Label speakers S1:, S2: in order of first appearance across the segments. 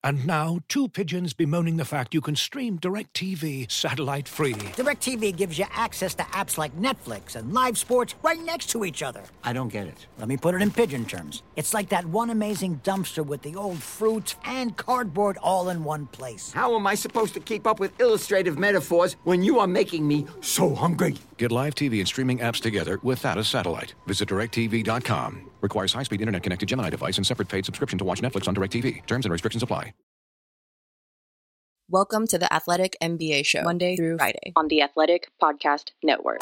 S1: And now, two pigeons bemoaning the fact you can stream DirecTV satellite-free.
S2: DirecTV gives you access to apps like Netflix and live sports right next to each other.
S3: I don't get it.
S2: Let me put it in pigeon terms. It's like that one amazing dumpster with the old fruits and cardboard all in one place.
S3: How am I supposed to keep up with illustrative metaphors when you are making me so hungry?
S1: Get live TV and streaming apps together without a satellite. Visit DirecTV.com. Requires high-speed internet-connected Gemini device and separate paid subscription to watch Netflix on DirecTV. Terms and restrictions apply.
S4: Welcome to the Athletic NBA Show, Monday through Friday on the Athletic Podcast Network.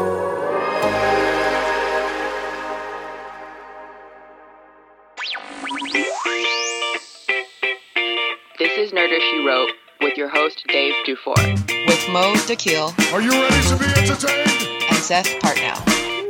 S4: This is Nerder She Wrote with your host, Dave Dufour. With Mo Dakhil.
S5: Are you ready to be entertained?
S4: And Seth Partnow.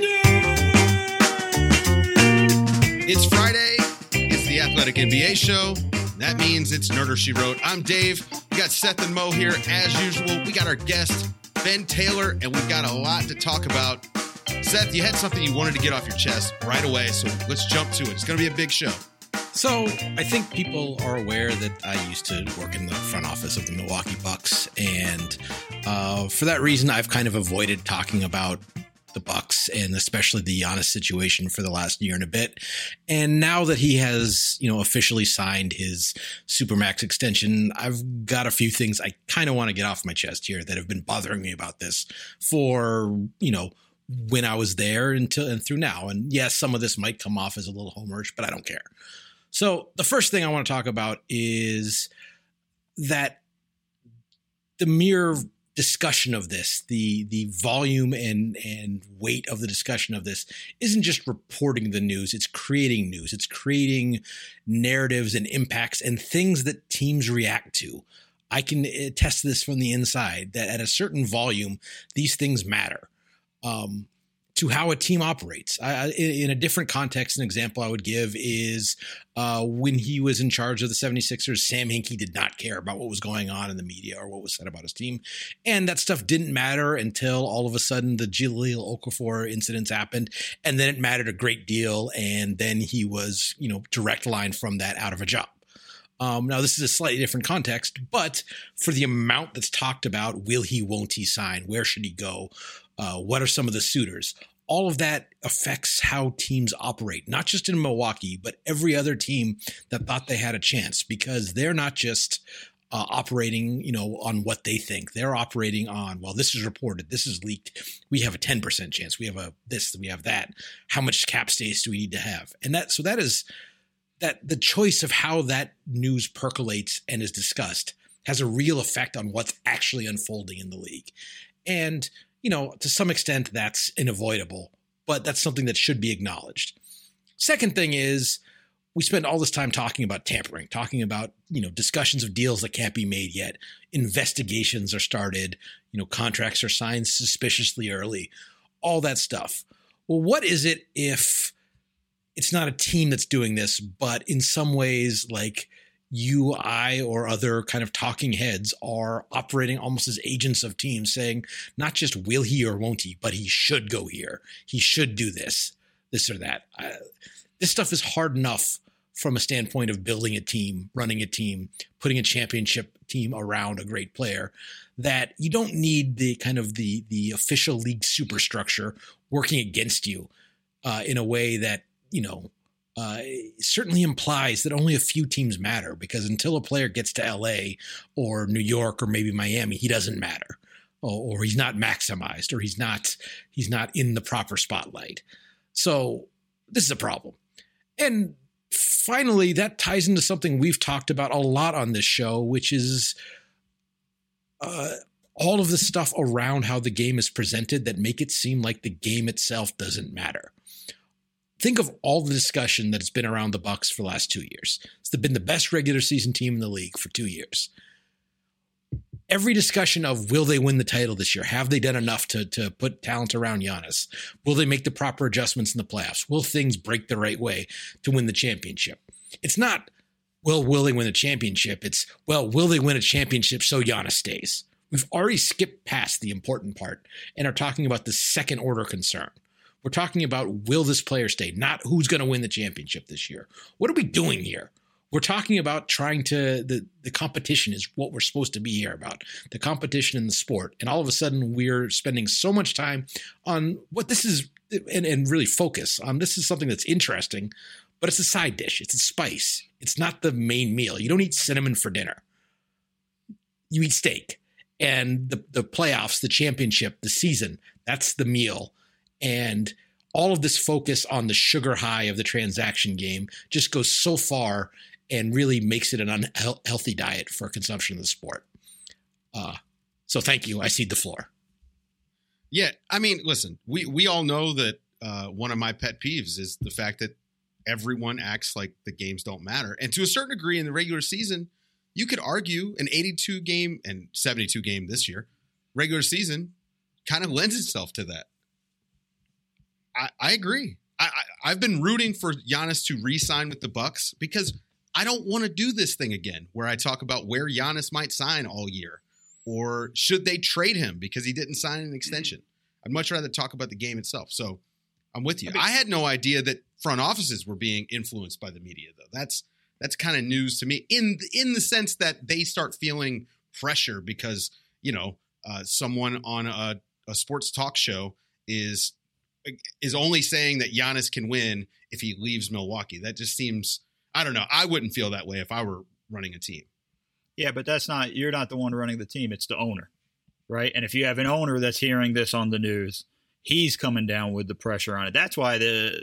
S5: It's Friday. It's the Athletic NBA Show. That means it's Nerder She Wrote. I'm Dave. We got Seth and Mo here as usual. We got our guest, Ben Taylor, and we've got a lot to talk about. Seth, you had something you wanted to get off your chest right away, so let's jump to it. It's going to be a big show.
S6: So I think people are aware that I used to work in the front office of the Milwaukee Bucks, and for that reason, I've kind of avoided talking about the Bucks and especially the Giannis situation for the last year and a bit. And now that he has, officially signed his Supermax extension, I've got a few things I kind of want to get off my chest here that have been bothering me about this for, when I was there and through now. And yes, some of this might come off as a little homerish, but I don't care. So the first thing I want to talk about is that the mere discussion of this, the volume and weight of the discussion of this isn't just reporting the news, it's creating news. It's creating narratives and impacts and things that teams react to. I can attest to this from the inside that at a certain volume, these things matter to how a team operates. In a different context, an example I would give is when he was in charge of the 76ers, Sam Hinkie did not care about what was going on in the media or what was said about his team. And that stuff didn't matter until all of a sudden the Jahlil Okafor incidents happened. And then it mattered a great deal. And then he was, direct line from that out of a job. Now, this is a slightly different context, but for the amount that's talked about, will he, won't he sign? Where should he go? What are some of the suitors? All of that affects how teams operate, not just in Milwaukee, but every other team that thought they had a chance, because they're not just operating, on what they think. They're operating on, well, this is reported, this is leaked. We have a 10% chance. We have we have that. How much cap space do we need to have? And that is that the choice of how that news percolates and is discussed has a real effect on what's actually unfolding in the league. And to some extent, that's unavoidable, but that's something that should be acknowledged. Second thing is we spend all this time talking about tampering, talking about, discussions of deals that can't be made yet. Investigations are started, contracts are signed suspiciously early, all that stuff. Well, what is it if it's not a team that's doing this, but in some ways, like you, I, or other kind of talking heads are operating almost as agents of teams saying, not just will he or won't he, but he should go here. He should do this or that. This stuff is hard enough from a standpoint of building a team, running a team, putting a championship team around a great player, that you don't need the kind of the official league superstructure working against you in a way that, certainly implies that only a few teams matter, because until a player gets to LA or New York or maybe Miami, he doesn't matter, or he's not maximized, or he's not in the proper spotlight. So this is a problem. And finally, that ties into something we've talked about a lot on this show, which is all of the stuff around how the game is presented that make it seem like the game itself doesn't matter. Think of all the discussion that's been around the Bucks for the last 2 years. It's been the best regular season team in the league for 2 years. Every discussion of will they win the title this year? Have they done enough to put talent around Giannis? Will they make the proper adjustments in the playoffs? Will things break the right way to win the championship? It's not, well, will they win a championship? It's, well, will they win a championship so Giannis stays? We've already skipped past the important part and are talking about the second order concern. We're talking about, will this player stay? Not who's going to win the championship this year. What are we doing here? We're talking about trying to, the competition is what we're supposed to be here about, the competition in the sport. And all of a sudden we're spending so much time on what this is and really focus on this is something that's interesting, but it's a side dish. It's a spice. It's not the main meal. You don't eat cinnamon for dinner. You eat steak. And the playoffs, the championship, the season, that's the meal. And all of this focus on the sugar high of the transaction game just goes so far and really makes it an unhealthy diet for consumption of the sport. So thank you. I cede the floor.
S5: Yeah. I mean, listen, we all know that one of my pet peeves is the fact that everyone acts like the games don't matter. And to a certain degree in the regular season, you could argue an 82 game and 72 game this year regular season kind of lends itself to that. I agree. I've been rooting for Giannis to re-sign with the Bucks because I don't want to do this thing again where I talk about where Giannis might sign all year or should they trade him because he didn't sign an extension. I'd much rather talk about the game itself. So I'm with you. I had no idea that front offices were being influenced by the media, though. That's kind of news to me in the sense that they start feeling pressure because, someone on a sports talk show is only saying that Giannis can win if he leaves Milwaukee. That just seems, I don't know. I wouldn't feel that way if I were running a team.
S7: Yeah, but you're not the one running the team. It's the owner, right? And if you have an owner that's hearing this on the news, he's coming down with the pressure on it. That's why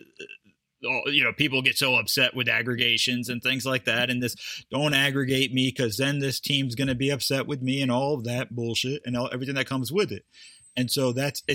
S7: people get so upset with aggregations and things like that. And this, don't aggregate me because then this team's going to be upset with me and all of that bullshit and everything that comes with it. And so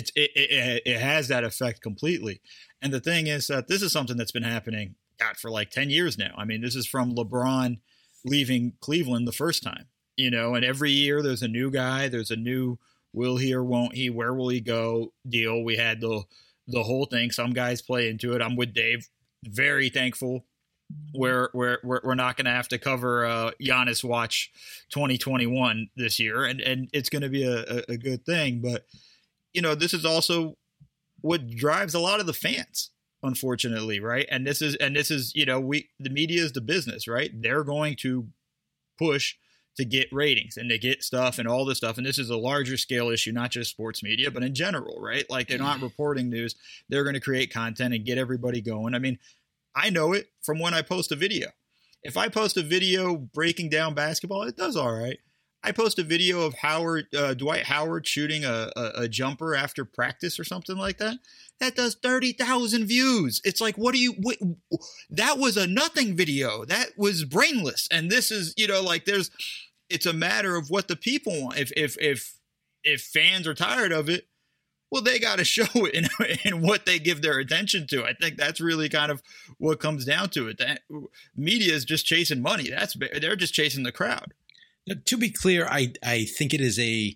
S7: it has that effect completely. And the thing is that this is something that's been happening, for like 10 years now. I mean, this is from LeBron leaving Cleveland the first time, and every year there's a new guy, there's a new will he or won't he, where will he go deal. We had the whole thing. Some guys play into it. I'm with Dave. Very thankful we're not going to have to cover Giannis Watch 2021 this year, and it's going to be a good thing. But this is also what drives a lot of the fans, unfortunately, right? And this is the media is the business, right? They're going to push to get ratings and to get stuff and all this stuff. And this is a larger scale issue, not just sports media, but in general, right? Like they're not reporting news. They're going to create content and get everybody going. I mean, I know it from when I post a video. If I post a video breaking down basketball, it does all right. I post a video of Dwight Howard shooting a jumper after practice or something like that. That does 30,000 views. It's like, that was a nothing video. That was brainless. And this is, it's a matter of what the people want. If fans are tired of it, well, they got to show it in what they give their attention to. I think that's really kind of what comes down to it. That media is just chasing money. They're just chasing the crowd.
S6: To be clear, I think it is a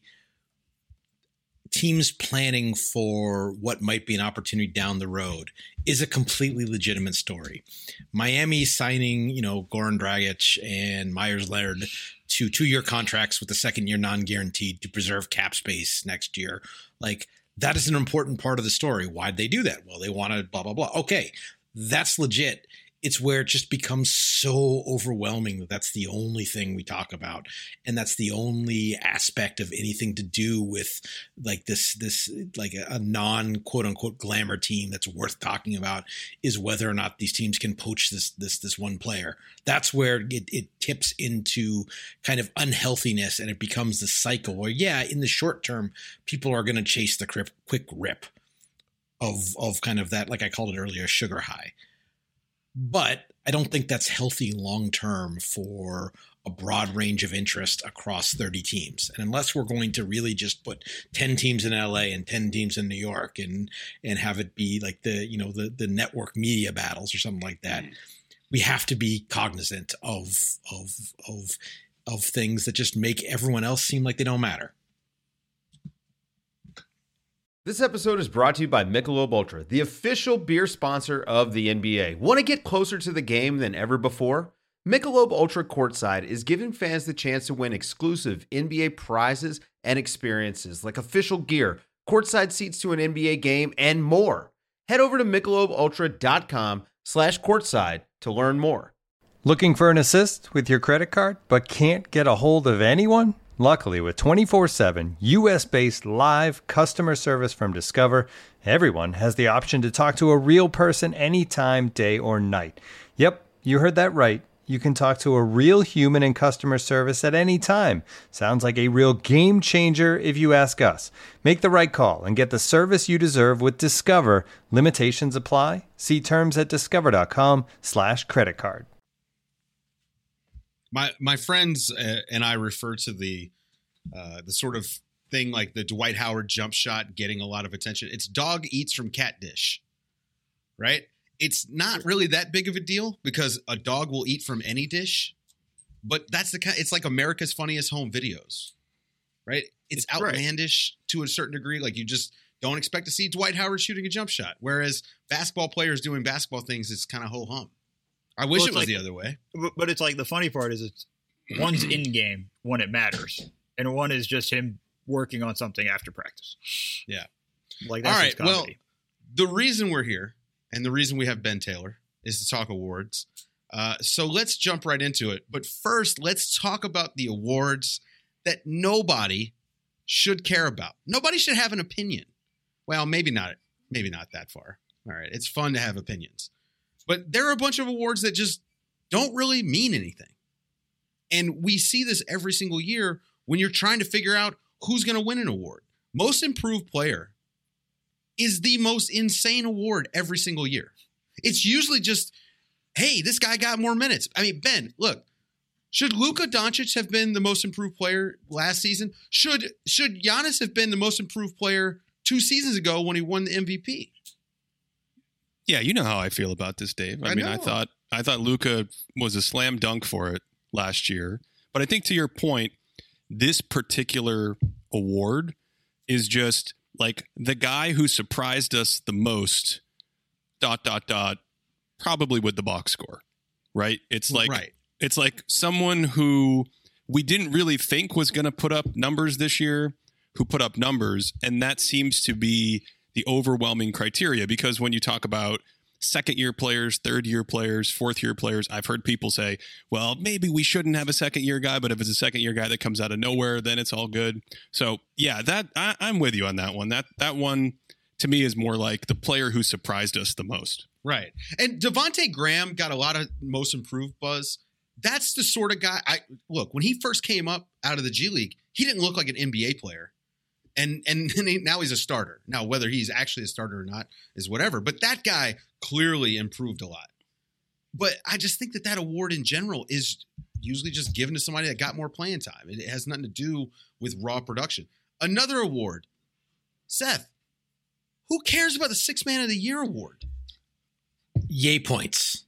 S6: teams planning for what might be an opportunity down the road is a completely legitimate story. Miami signing, Goran Dragic and Myers Leonard to 2-year contracts with the second year non-guaranteed to preserve cap space next year. Like, that is an important part of the story. Why'd they do that? Well, they want to blah, blah, blah. Okay, that's legit. It's where it just becomes so overwhelming that that's the only thing we talk about. And that's the only aspect of anything to do with like this like a non quote unquote glamour team that's worth talking about is whether or not these teams can poach this one player. That's where it tips into kind of unhealthiness and it becomes the cycle where, in the short term, people are going to chase the quick rip of kind of that, like I called it earlier, sugar high. But I don't think that's healthy long-term for a broad range of interest across 30 teams. And unless we're going to really just put 10 teams in LA and 10 teams in New York and have it be like the network media battles or something like that, we have to be cognizant of things that just make everyone else seem like they don't matter.
S8: This episode is brought to you by Michelob Ultra, the official beer sponsor of the NBA. Want to get closer to the game than ever before? Michelob Ultra Courtside is giving fans the chance to win exclusive NBA prizes and experiences like official gear, courtside seats to an NBA game, and more. Head over to MichelobUltra.com/courtside to learn more.
S9: Looking for an assist with your credit card, but can't get a hold of anyone? Luckily, with 24/7 U.S.-based live customer service from Discover, everyone has the option to talk to a real person anytime, day or night. Yep, you heard that right. You can talk to a real human in customer service at any time. Sounds like a real game changer if you ask us. Make the right call and get the service you deserve with Discover. Limitations apply. See terms at discover.com/creditcard.
S5: My friends and I refer to the sort of thing like the Dwight Howard jump shot getting a lot of attention. It's dog eats from cat dish, right? It's not really that big of a deal because a dog will eat from any dish, but it's like America's Funniest Home Videos, right? It's outlandish to a certain degree. Like you just don't expect to see Dwight Howard shooting a jump shot, whereas basketball players doing basketball things is kind of ho-hum. I wish it was the other way.
S7: But it's like the funny part is it's one's in game when it matters, and one is just him working on something after practice.
S5: Yeah.
S7: Like that's
S5: all right. Well,
S7: comedy.
S5: the reason we're here and the reason we have Ben Taylor is to talk awards. So let's jump right into it. But first, let's talk about the awards that nobody should care about. Nobody should have an opinion. Well, maybe not that far. All right. It's fun to have opinions. But there are a bunch of awards that just don't really mean anything. And we see this every single year when you're trying to figure out who's going to win an award. Most Improved Player is the most insane award every single year. It's usually just, hey, this guy got more minutes. I mean, Ben, look, should Luka Doncic have been the most improved player last season? Should Giannis have been the most improved player 2 seasons ago when he won the MVP?
S10: Yeah, you know how I feel about this, Dave. I mean, I thought Luka was a slam dunk for it last year. But I think to your point, this particular award is just like the guy who surprised us the most, ... probably with the box score, right? It's like someone who we didn't really think was going to put up numbers this year, who put up numbers. And that seems to be the overwhelming criteria, because when you talk about second-year players, third-year players, fourth-year players, I've heard people say, well, maybe we shouldn't have a second-year guy, but if it's a second-year guy that comes out of nowhere, then it's all good. So, yeah, I'm with you on that one. That one, to me, is more like the player who surprised us the most.
S5: Right. And Devontae Graham got a lot of most improved buzz. That's the sort of guy, look, when he first came up out of the G League, he didn't look like an NBA player. And now he's a starter. Now, whether he's actually a starter or not is whatever. But that guy clearly improved a lot. But I just think that award in general is usually just given to somebody that got more playing time. It has nothing to do with raw production. Another award, Seth, who cares about the Sixth Man of the Year award?
S6: Yay points.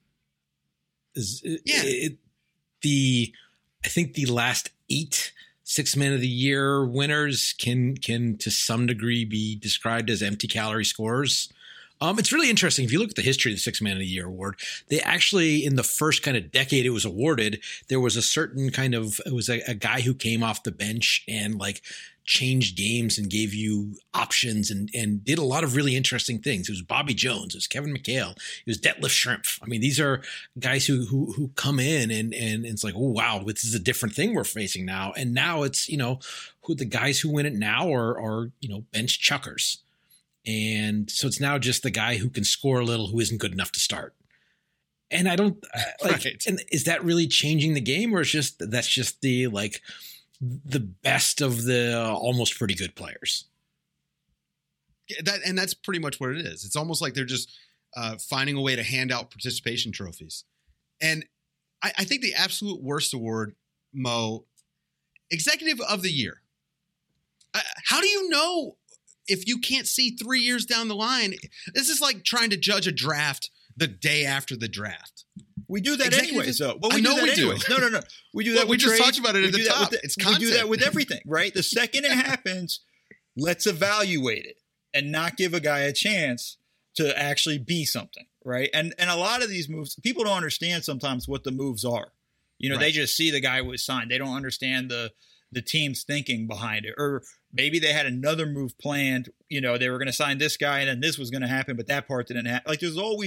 S6: I think the last 8 Sixth Man of the Year winners can to some degree be described as empty calorie scores. It's really interesting. If you look at the history of the Sixth Man of the Year award, they actually, in the first kind of decade it was awarded, there was a certain it was a guy who came off the bench and like changed games and gave you options and did a lot of really interesting things. It was Bobby Jones, it was Kevin McHale, it was Detlef Schrempf. I mean, these are guys who come in and it's like, oh wow, this is a different thing we're facing now. And now it's, who the guys who win it now are bench chuckers. And so it's now just the guy who can score a little who isn't good enough to start. And I don't right. And is that really changing the game, or is that's just the best of the almost pretty good players?
S5: That's pretty much what it is. It's almost like they're just finding a way to hand out participation trophies. And I think the absolute worst award, Mo, Executive of the Year. How do you know if you can't see 3 years down the line? This is like trying to judge a draft the day after the draft.
S7: We do that anyways, though. Well,
S5: I know we do.
S7: No. We do that.
S5: We just talked about it at the top. It's content.
S7: We do that with everything, right? The second it happens, let's evaluate it and not give a guy a chance to actually be something, right? And a lot of these moves, people don't understand sometimes what the moves are. Right. They just see the guy was signed. They don't understand the team's thinking behind it. Or maybe they had another move planned. They were going to sign this guy and then this was going to happen, but that part didn't happen. Like there's always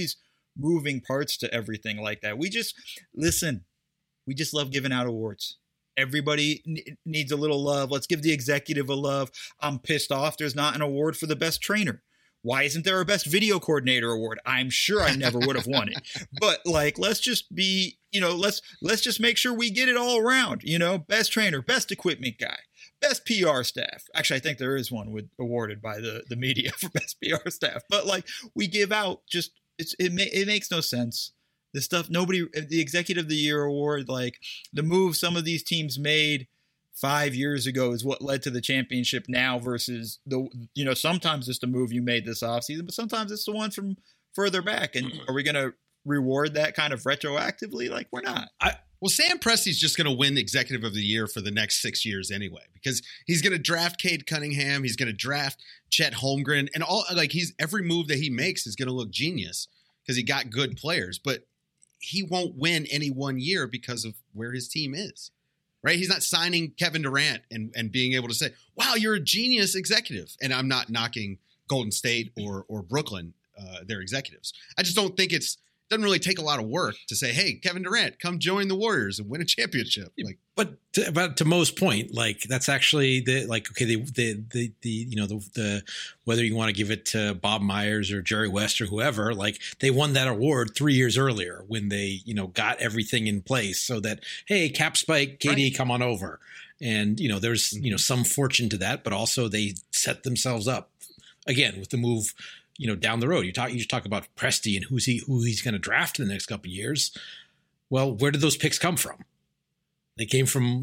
S7: moving parts to everything like that. We just love giving out awards. Everybody needs a little love. Let's give the executive a love. I'm pissed off there's not an award for the best trainer. Why isn't there a best video coordinator award? I'm sure I never would have won it. But like, let's just be, let's just make sure we get it all around, best trainer, best equipment guy, best PR staff. Actually, I think there is one awarded by the media for best PR staff. But like, we give out it makes no sense. The stuff, the Executive of the Year award, like the move some of these teams made 5 years ago is what led to the championship now versus sometimes it's the move you made this offseason, but sometimes it's the one from further back. And are we going to reward that kind of retroactively? Like, we're not.
S5: Well, Sam Presti's just going to win the Executive of the Year for the next 6 years anyway, because he's going to draft Cade Cunningham. He's going to draft Chet Holmgren, and every move that he makes is going to look genius because he got good players, but he won't win any 1 year because of where his team is. Right? He's not signing Kevin Durant and being able to say, wow, you're a genius executive. And I'm not knocking Golden State or Brooklyn, their executives. I just don't think doesn't really take a lot of work to say, hey, Kevin Durant, come join the Warriors and win a championship.
S6: But to Mo's point, like that's actually the whether you want to give it to Bob Myers or Jerry West or whoever, like they won that award 3 years earlier when they, got everything in place so that, hey, cap spike, KD, right, come on over. And, there's, some fortune to that, but also they set themselves up again with the move, down the road. You just talk about Presti and who he's going to draft in the next couple of years. Well, where did those picks come from? They came from,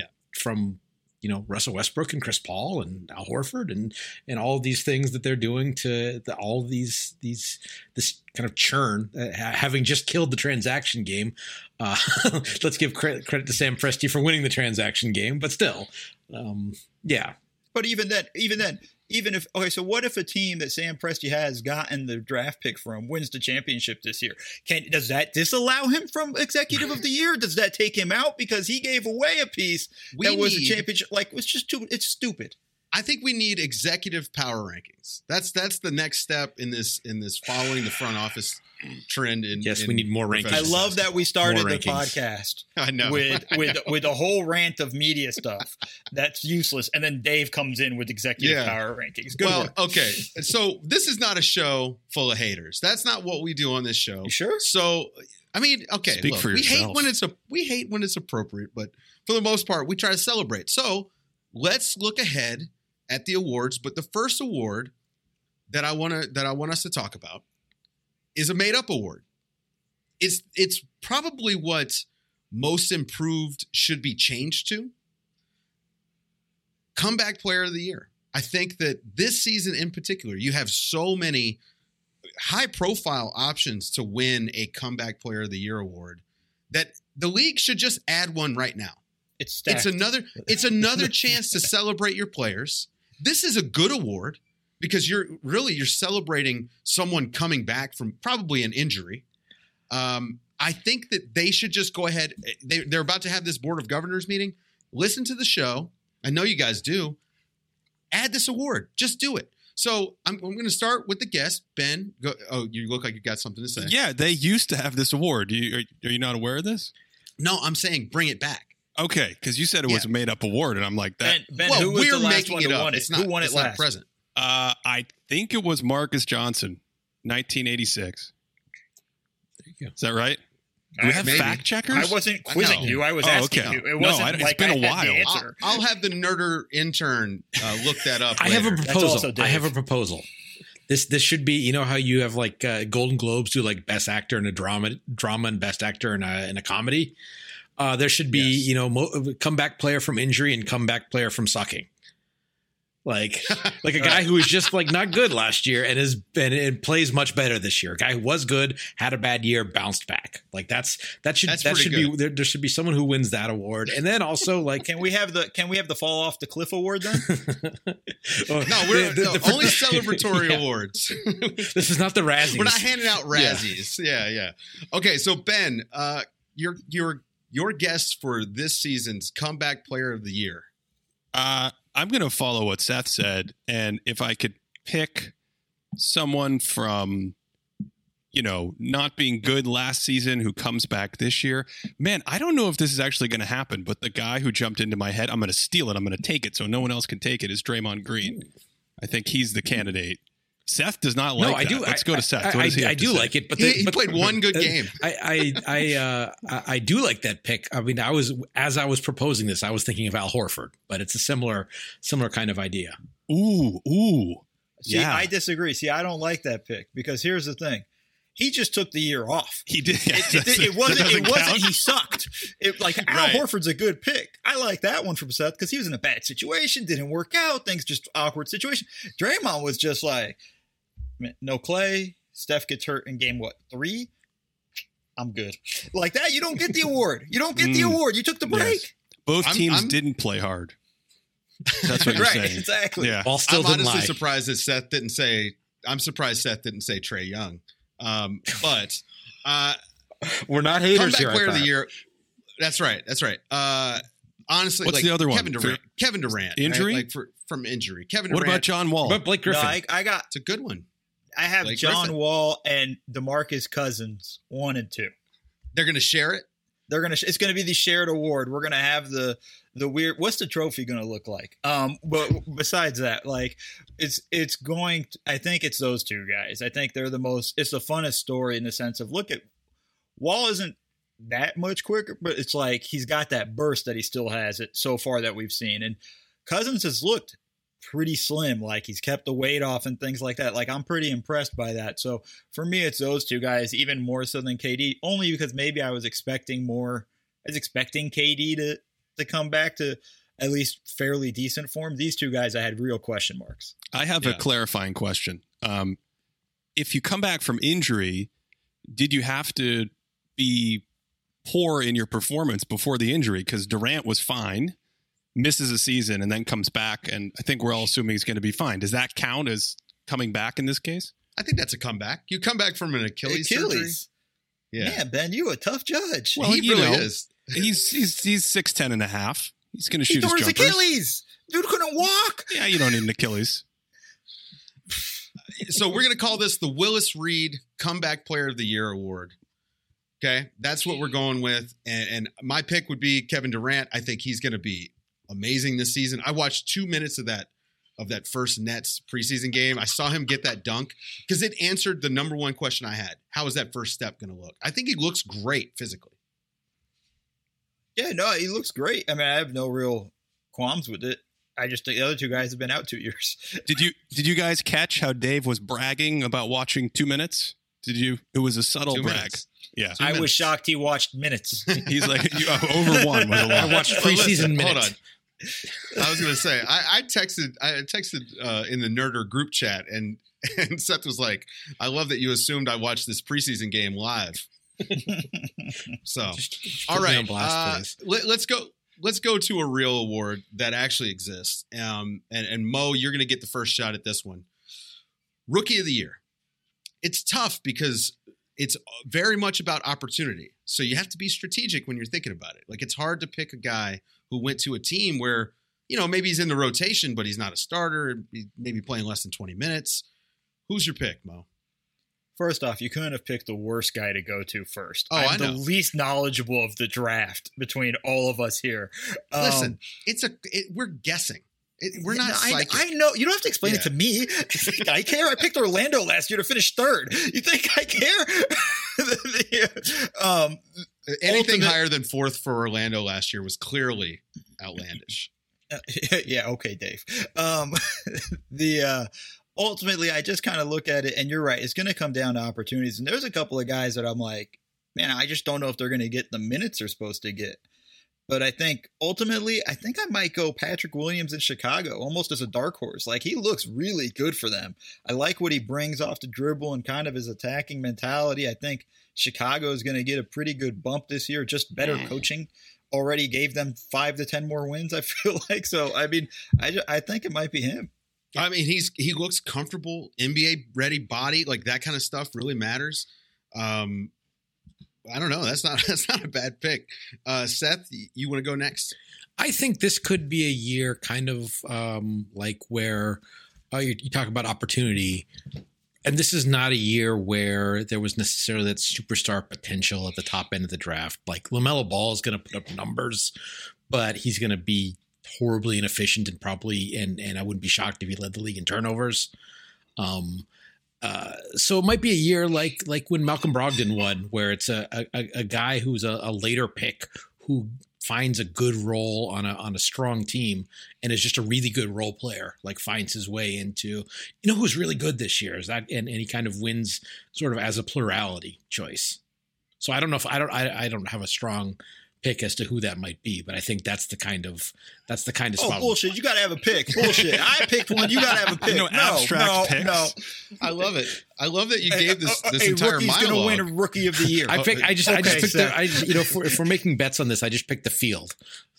S6: Russell Westbrook and Chris Paul and Al Horford and all of these things that they're doing to all of this kind of churn, having just killed the transaction game. Let's give credit to Sam Presti for winning the transaction game, but still, yeah.
S7: But even if so what if a team that Sam Presti has gotten the draft pick from wins the championship this year? Does that disallow him from Executive of the Year? Does that take him out because he gave away a piece that was a championship? Like, it's stupid.
S5: I think we need executive power rankings. That's the next step in this following the front office trend.
S6: We need more rankings.
S7: I love that we started the podcast with a whole rant of media stuff that's useless, and then Dave comes in with executive power rankings. Good work.
S5: Okay, so this is not a show full of haters. That's not what we do on this show.
S7: You sure?
S5: So I mean, okay,
S10: speak for yourself.
S5: We hate when it's appropriate, but for the most part, we try to celebrate. So let's look ahead at the awards, but the first award that I want us to talk about is a made-up award. It's probably what most improved should be changed to. Comeback Player of the Year. I think that this season in particular, you have so many high-profile options to win a Comeback Player of the Year award that the league should just add one right now.
S7: It's stacked.
S5: It's another chance to celebrate your players. This is a good award because you're celebrating someone coming back from probably an injury. I think that they should just go ahead. They're about to have this Board of Governors meeting. Listen to the show. I know you guys do. Add this award. Just do it. So I'm going to start with the guest, Ben. You look like you got something to say.
S10: Yeah, they used to have this award. Are you not aware of this?
S5: No, I'm saying bring it back.
S10: Okay, because you said it was a made-up award, and I'm like that.
S7: Ben, who was the last one to win it? Who won it last?
S5: Present.
S10: I think it was Marcus Johnson, 1986.
S6: There you go.
S10: Is that right? Do we have fact checkers?
S7: I wasn't quizzing you. I was asking you. It wasn't
S10: it's been a while.
S5: I'll have the Nerder intern look that up.
S6: I have a proposal. This should be, you know how you have like Golden Globes do like Best Actor in a drama and Best Actor in a comedy. There should be, comeback player from injury and comeback player from sucking. Like a guy who was just like not good last year and plays much better this year. A guy who was good, had a bad year, bounced back. Like that should be there should be someone who wins that award. And then also like
S7: can we have the fall off the cliff award then?
S5: No, we're only celebratory awards.
S6: This is not the Razzies.
S5: We're not handing out Razzies. Yeah. Okay, so Ben, your guess for this season's Comeback Player of the Year.
S10: I'm going to follow what Seth said, and if I could pick someone from not being good last season, who comes back this year. Man, I don't know if this is actually going to happen, but the guy who jumped into my head, I'm going to steal it, I'm going to take it so no one else can take it, is Draymond Green. I think he's the candidate. Seth does not like that. Let's go to Seth.
S6: I do like it, but
S5: he played one good game.
S6: I do like that pick. I mean, as I was proposing this, I was thinking of Al Horford, but it's a similar kind of idea.
S10: Ooh.
S7: See, yeah. I disagree. See, I don't like that pick because here's the thing. He just took the year off.
S10: He did.
S7: It wasn't he sucked. Al Horford's a good pick. I like that one from Seth because he was in a bad situation, didn't work out, things just awkward situation. Draymond was just like, no Clay, Steph gets hurt in game 3? I'm good. Like that, you don't get the award. You don't get the award. You took the break.
S10: Yes. Both teams didn't play hard. That's what you're saying.
S7: Exactly.
S10: Yeah.
S6: Ball still
S5: I'm
S6: didn't
S5: honestly
S6: lie.
S5: surprised that Seth didn't say Trae Young. But
S6: we're not haters here.
S5: Comeback player of the year. That's right. Honestly,
S10: what's the other one?
S5: Kevin Durant.
S10: Injury?
S5: Right? From injury. Kevin
S10: What
S5: Durant.
S10: about John Wall?
S6: But Blake Griffin.
S7: No,
S5: It's a good one.
S7: I have
S5: Blake
S7: John
S5: Griffin.
S7: Wall and DeMarcus Cousins 1 and 2.
S5: They're going to share it.
S7: It's going to be the shared award. We're going to have the weird. What's the trophy going to look like? But besides that, it's going. I think it's those two guys. I think they're the most. It's the funnest story in the sense of look at Wall isn't that much quicker, but it's like he's got that burst that he still has it so far that we've seen. And Cousins has looked pretty slim, like he's kept the weight off and things like that. Like I'm pretty impressed by that. So for me, it's those two guys, even more so than KD, only because maybe I was expecting more. I was expecting KD to come back to at least fairly decent form. These two guys, I had real question marks.
S10: I have a clarifying question. If you come back from injury, did you have to be poor in your performance before the injury? Because Durant was fine, misses a season, and then comes back, and I think we're all assuming he's going to be fine. Does that count as coming back in this case?
S5: I think that's a comeback. You come back from an Achilles surgery. Yeah.
S7: Man, Ben, you a tough judge.
S5: Well, he really is.
S10: He's 6'10" and a half. He's going to shoot
S7: his
S10: jumpers.
S7: Achilles. Dude couldn't walk.
S10: Yeah, you don't need an Achilles.
S5: So we're going to call this the Willis Reed Comeback Player of the Year Award. Okay, that's what we're going with. And my pick would be Kevin Durant. I think he's going to be amazing this season. I watched 2 minutes of that first Nets preseason game. I saw him get that dunk because it answered the number one question I had. How is that first step going to look? I think he looks great physically.
S7: Yeah, no, he looks great. I mean, I have no real qualms with it. I just think the other two guys have been out 2 years.
S10: Did you guys catch how Dave was bragging about watching 2 minutes? Did you? It was a subtle
S5: 2
S10: brag.
S5: minutes.
S10: Yeah,
S7: I was shocked he watched minutes.
S10: He's like over one was a lot.
S6: I watched preseason minutes.
S5: Hold on. I was going to say I texted in the Nerder group chat and Seth was like, "I love that you assumed I watched this preseason game live." So, all right, let's go. Let's go to a real award that actually exists. And Mo, you're going to get the first shot at this one. Rookie of the Year. It's tough because it's very much about opportunity. So you have to be strategic when you're thinking about it. Like it's hard to pick a guy who went to a team where, maybe he's in the rotation, but he's not a starter, maybe playing less than 20 minutes. Who's your pick, Mo?
S7: First off, you couldn't have picked the worst guy to go to first.
S5: Oh,
S7: I'm the least knowledgeable of the draft between all of us here.
S5: Listen, we're guessing. We're not psychic.
S7: I know. You don't have to explain it to me. You think I care? I picked Orlando last year to finish third. You think I care?
S5: Anything higher than fourth for Orlando last year was clearly outlandish.
S7: Yeah. Okay, Dave. Ultimately, I just kind of look at it, and you're right. It's going to come down to opportunities. And there's a couple of guys that I'm like, man, I just don't know if they're going to get the minutes they're supposed to get. But I think ultimately, I might go Patrick Williams in Chicago, almost as a dark horse. Like he looks really good for them. I like what he brings off the dribble and kind of his attacking mentality. I think Chicago is going to get a pretty good bump this year. Just better coaching already gave them 5 to 10 more wins, I feel like. So, I mean, I think it might be him.
S5: I mean, he looks comfortable, NBA ready body, like that kind of stuff really matters. I don't know. That's not a bad pick. Seth, you want to go next?
S6: I think this could be a year kind of like where you talk about opportunity. And this is not a year where there was necessarily that superstar potential at the top end of the draft. Like LaMelo Ball is going to put up numbers, but he's going to be horribly inefficient and probably, and I wouldn't be shocked if he led the league in turnovers. So it might be a year like when Malcolm Brogdon won, where it's a guy who's a later pick who finds a good role on a strong team and is just a really good role player, like finds his way into, who's really good this year is that, and he kind of wins sort of as a plurality choice. So I don't know if I don't have a strong pick as to who that might be, but I think that's the kind of spot.
S7: Oh, bullshit. You got to have a pick. Bullshit. I picked one. You got to have a pick.
S10: Abstract picks.
S7: No.
S5: I love it. I love that you gave this entire
S7: rookie's
S5: monologue.
S7: Going to win a Rookie of the Year.
S6: I just picked if we're making bets on this, I just picked the field.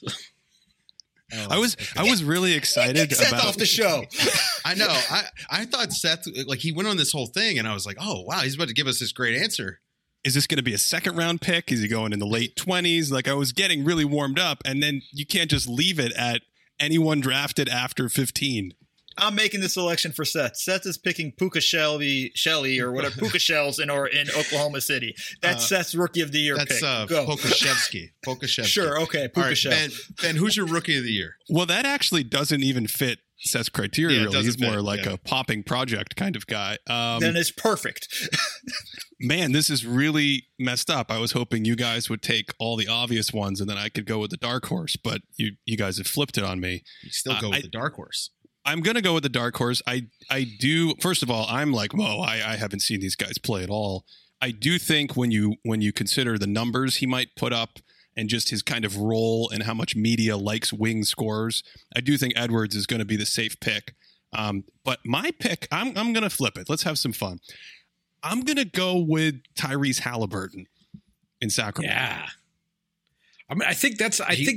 S10: I was really excited
S7: Seth off the show.
S5: I know. I thought Seth, like, he went on this whole thing, and I was like, oh wow, he's about to give us this great answer.
S10: Is this going to be a second round pick? Is he going in the late 20s? Like, I was getting really warmed up, and then you can't just leave it at anyone drafted after 15.
S7: I'm making the selection for Seth. Seth is picking Puka Shelley or whatever, Puka Shells in Oklahoma City. That's Seth's Rookie of the Year pick.
S5: That's
S7: Go.
S5: Pokashevsky.
S7: Sure, okay, Puka Shell.
S5: Ben, who's your Rookie of the Year?
S10: Well, that actually doesn't even fit Seth's criteria, really. He's more like a popping project kind of guy.
S7: Then it's perfect.
S10: Man, this is really messed up. I was hoping you guys would take all the obvious ones and then I could go with the dark horse, but you guys have flipped it on me.
S5: You still go with the dark horse.
S10: I'm going to go with the dark horse. I do. First of all, I'm like Mo. I haven't seen these guys play at all. I do think when you consider the numbers he might put up and just his kind of role and how much media likes wing scorers, I do think Edwards is going to be the safe pick. But my pick, I'm going to flip it. Let's have some fun. I'm going to go with Tyrese Halliburton in Sacramento.
S6: Yeah. I mean, I think that's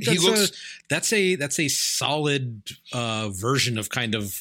S6: a solid version of kind of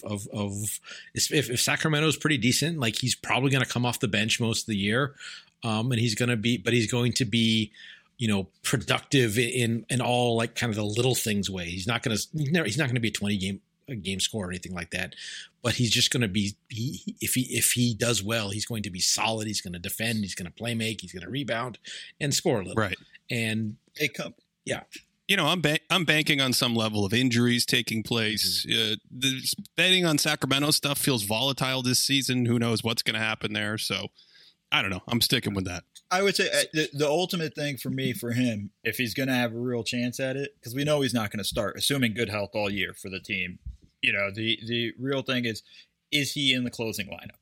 S6: if Sacramento's pretty decent, like he's probably going to come off the bench most of the year, and he's going to be productive in all like kind of the little things way. He's not going to be a 20 game scorer or anything like that, but he's just going to be if he does well, he's going to be solid. He's going to defend. He's going to play make. He's going to rebound and score a little.
S10: Right.
S6: And yeah.
S10: I'm banking on some level of injuries taking place. The betting on Sacramento stuff feels volatile this season. Who knows what's going to happen there? So I don't know. I'm sticking with that.
S7: I would say the ultimate thing for him, if he's going to have a real chance at it, because we know he's not going to start, assuming good health all year for the team. The real thing is he in the closing lineup?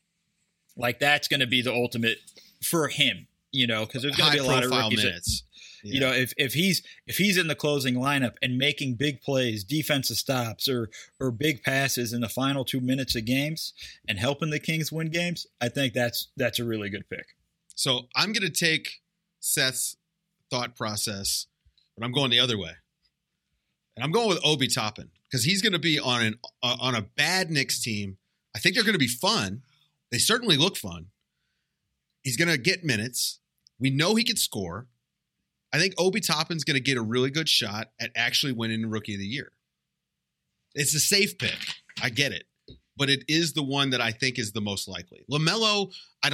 S7: Like that's going to be the ultimate for him, because there's going to be a lot of rookies
S5: minutes.
S7: If he's in the closing lineup and making big plays, defensive stops or big passes in the final 2 minutes of games and helping the Kings win games, I think that's a really good pick.
S5: So I'm going to take Seth's thought process, but I'm going the other way. And I'm going with Obi Toppin because he's going to be on a bad Knicks team. I think they're going to be fun. They certainly look fun. He's going to get minutes. We know he can score. I think Obi Toppin's going to get a really good shot at actually winning Rookie of the Year. It's a safe pick. I get it. But it is the one that I think is the most likely. LaMelo, I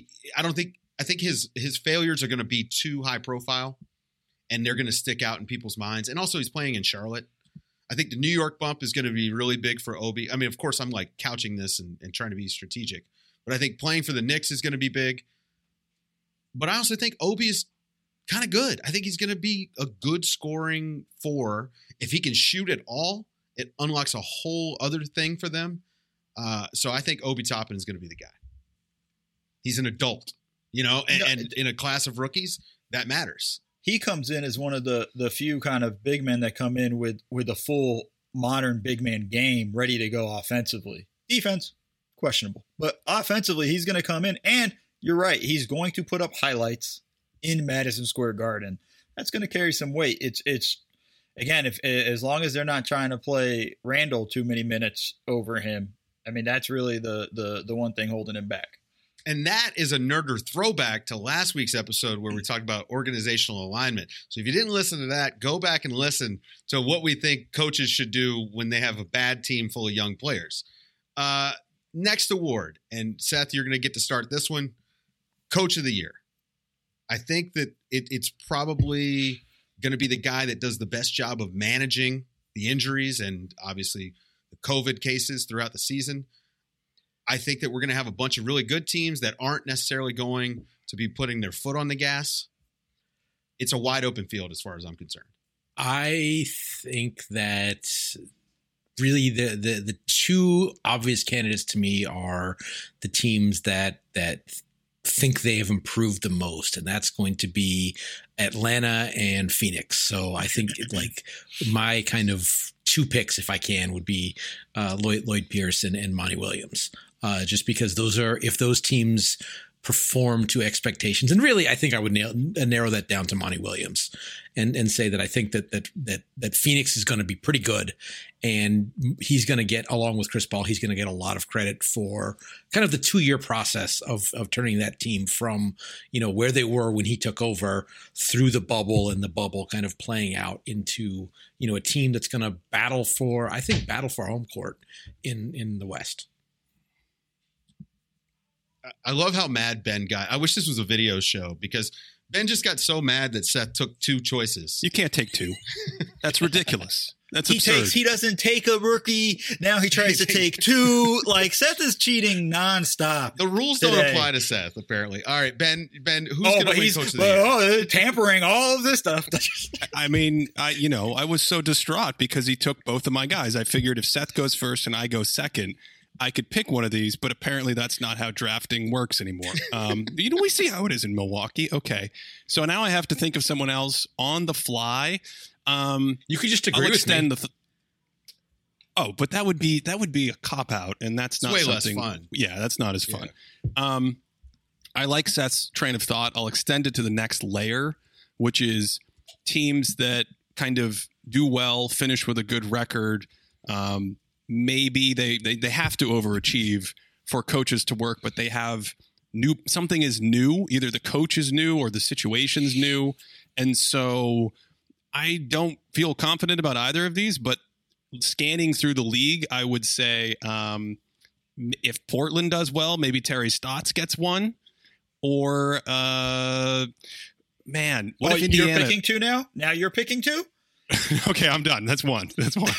S5: think his failures are going to be too high profile and they're going to stick out in people's minds. And also he's playing in Charlotte. I think the New York bump is going to be really big for Obi. I mean, of course, I'm like couching this and trying to be strategic, but I think playing for the Knicks is going to be big. But I also think Obi is kind of good. I think he's going to be a good scoring four. If he can shoot at all, it unlocks a whole other thing for them. So I think Obi Toppin is going to be the guy. He's an adult, and in a class of rookies, that matters.
S7: He comes in as one of the few kind of big men that come in with a full modern big man game ready to go offensively. Defense, questionable. But offensively, he's going to come in, and you're right, he's going to put up highlights in Madison Square Garden. That's going to carry some weight. It's again, as long as they're not trying to play Randall too many minutes over him, I mean, that's really the one thing holding him back.
S5: And that is a nerder throwback to last week's episode where we talked about organizational alignment. So if you didn't listen to that, go back and listen to what we think coaches should do when they have a bad team full of young players. Next award, and Seth, you're going to get to start this one. Coach of the Year. I think that it's probably going to be the guy that does the best job of managing the injuries and obviously the COVID cases throughout the season. I think that we're going to have a bunch of really good teams that aren't necessarily going to be putting their foot on the gas. It's a wide open field as far as I'm concerned.
S6: I think that really the two obvious candidates to me are the teams that think they have improved the most, and that's going to be Atlanta and Phoenix. So I think like my kind of two picks, if I can, would be Lloyd Pierce and Monty Williams, just because if those teams perform to expectations, and really I think I would narrow that down to Monty Williams and say that I think that Phoenix is going to be pretty good, and he's going to get, along with Chris Paul, he's going to get a lot of credit for kind of the 2-year process of turning that team from, where they were when he took over through the bubble and the bubble kind of playing out into, a team that's going to battle for home court in the West.
S5: I love how mad Ben got. I wish this was a video show because Ben just got so mad that Seth took 2 choices.
S10: You can't take 2. That's ridiculous. That's absurd.
S7: He doesn't take a rookie. Now he tries to take 2. Like, Seth is cheating nonstop.
S5: The rules don't apply to Seth, apparently. All right, Ben, who's going to win Coach of the Year?
S7: Tampering, all of this stuff.
S10: I mean, I was so distraught because he took both of my guys. I figured if Seth goes first and I go second, I could pick one of these, but apparently that's not how drafting works anymore. We see how it is in Milwaukee. Okay. So now I have to think of someone else on the fly.
S6: You could just agree with me.
S10: But that would be a cop out, and that's not
S5: way
S10: something
S5: less fun.
S10: Yeah, that's not as fun. Yeah. I like Seth's train of thought. I'll extend it to the next layer, which is teams that kind of do well, finish with a good record. Maybe they have to overachieve for coaches to work, but they have something is new. Either the coach is new or the situation's new. And so I don't feel confident about either of these, but scanning through the league, I would say if Portland does well, maybe Terry Stotts gets one. Or, what if Indiana...
S7: You're picking 2 now? Now you're picking 2?
S10: Okay, I'm done. That's one.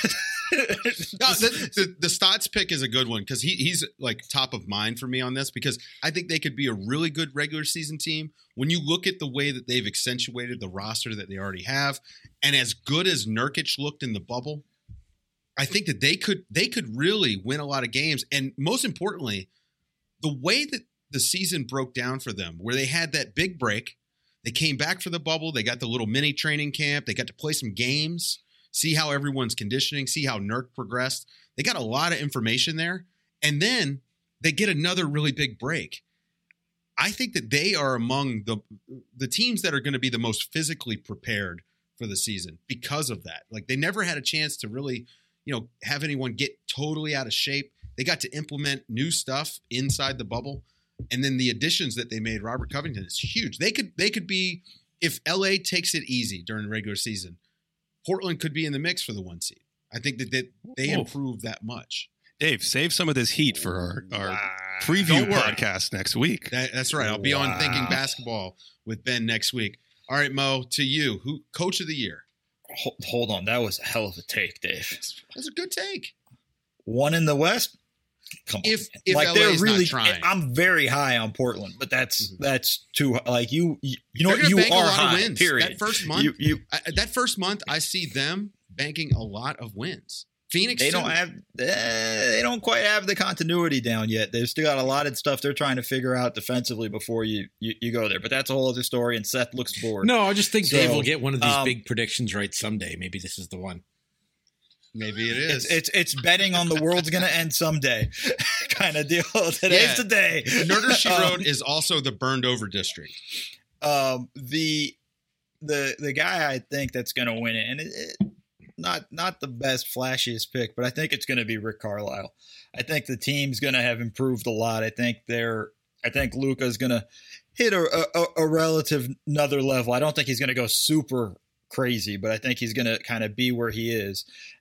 S5: The Stotts pick is a good one because he's like top of mind for me on this because I think they could be a really good regular season team. When you look at the way that they've accentuated the roster that they already have, and as good as Nurkic looked in the bubble, I think that they could really win a lot of games. And most importantly, the way that the season broke down for them, where they had that big break, they came back for the bubble, they got the little mini training camp, they got to play some games, see how everyone's conditioning, see how Nurk progressed. They got a lot of information there. And then they get another really big break. I think that they are among the teams that are going to be the most physically prepared for the season because of that. Like, they never had a chance to really, have anyone get totally out of shape. They got to implement new stuff inside the bubble. And then the additions that they made, Robert Covington, is huge. They could be, if LA takes it easy during the regular season, Portland could be in the mix for the 1 seed. I think that they improved that much.
S10: Dave, save some of this heat for our preview podcast next week.
S5: That's right. I'll be on Thinking Basketball with Ben next week. All right, Mo, to you. Who Coach of the Year?
S7: Hold on. That was a hell of a take, Dave.
S5: That's a good take.
S7: One in the West? Come on.
S5: If
S7: like,
S5: LA's
S7: they're really,
S5: not trying.
S7: I'm very high on Portland, but that's too, like, you know what,
S5: you
S7: you
S5: bank
S7: are
S5: a lot
S7: high,
S5: of wins.
S7: period.
S5: That first month, I see them banking a lot of wins. Phoenix,
S7: they don't quite have the continuity down yet. They've still got a lot of stuff they're trying to figure out defensively before you go there. But that's a whole other story, and Seth looks bored.
S6: No, I just think Dave will get one of these big predictions right someday. Maybe this is the one.
S5: Maybe it is.
S7: It's betting on the world's going to end someday kind of deal. Today's the day.
S5: Nerder She Wrote is also the burned over district.
S7: The guy I think that's going to win it, and not the best flashiest pick, but I think it's going to be Rick Carlisle. I think the team's going to have improved a lot. I think Luka's going to hit a relative another level. I don't think he's going to go super crazy, but I think he's going to kind of be where he is.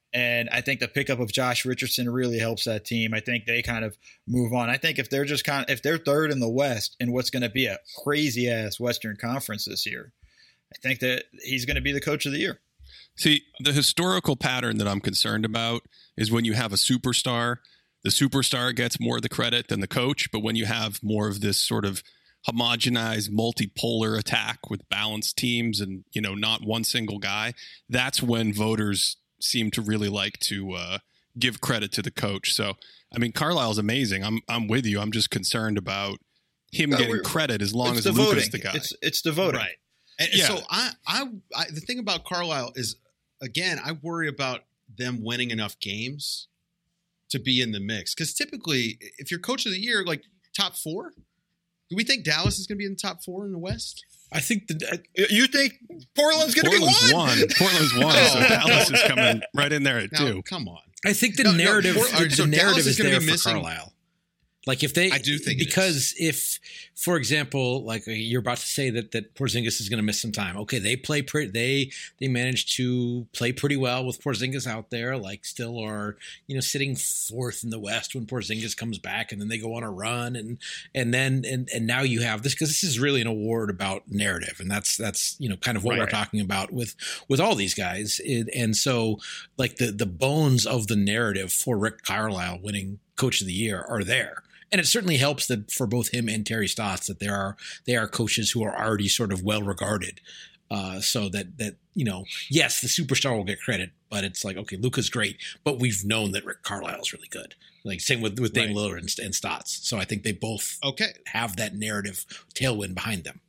S7: And I think the pickup of Josh Richardson really helps that team. I think they kind of move on. I think if they're if they're third in the West in what's going to be a crazy ass Western Conference this year, I think that he's going to be the coach of the year.
S10: See, the historical pattern that I'm concerned about is when you have a superstar, the superstar gets more of the credit than the coach. But when you have more of this sort of homogenized multipolar attack with balanced teams and, not one single guy, that's when voters seem to really like to give credit to the coach. So, I mean, Carlisle's amazing. I'm with you. I'm just concerned about him getting credit as long as Luka's the guy.
S7: It's the voting.
S5: Right. And so I the thing about Carlisle is, again, I worry about them winning enough games to be in the mix. Because typically, if you're coach of the year, like top 4, do we think Dallas is going to be in the top 4 in the West?
S6: I think
S7: you think Portland's going to be one.
S10: Portland's one, so Dallas is coming right in there at 2.
S5: Come on.
S6: I think the narrative is there for Carlisle. Like if they,
S5: I do think
S6: because if, for example, like you're about to say that Porzingis is going to miss some time. Okay, they managed to play pretty well with Porzingis out there. Like still are sitting 4th in the West when Porzingis comes back, and then they go on a run, and now you have this, because this is really an award about narrative, and that's kind of what we're talking about with all these guys, and so like the bones of the narrative for Rick Carlisle winning Coach of the Year are there. And it certainly helps that for both him and Terry Stotts that they are coaches who are already sort of well regarded, so that yes, the superstar will get credit, but it's like, okay, Luka's great, but we've known that Rick Carlisle's really good. Like same with Dame Lillard and Stotts. So I think they both have that narrative tailwind behind them.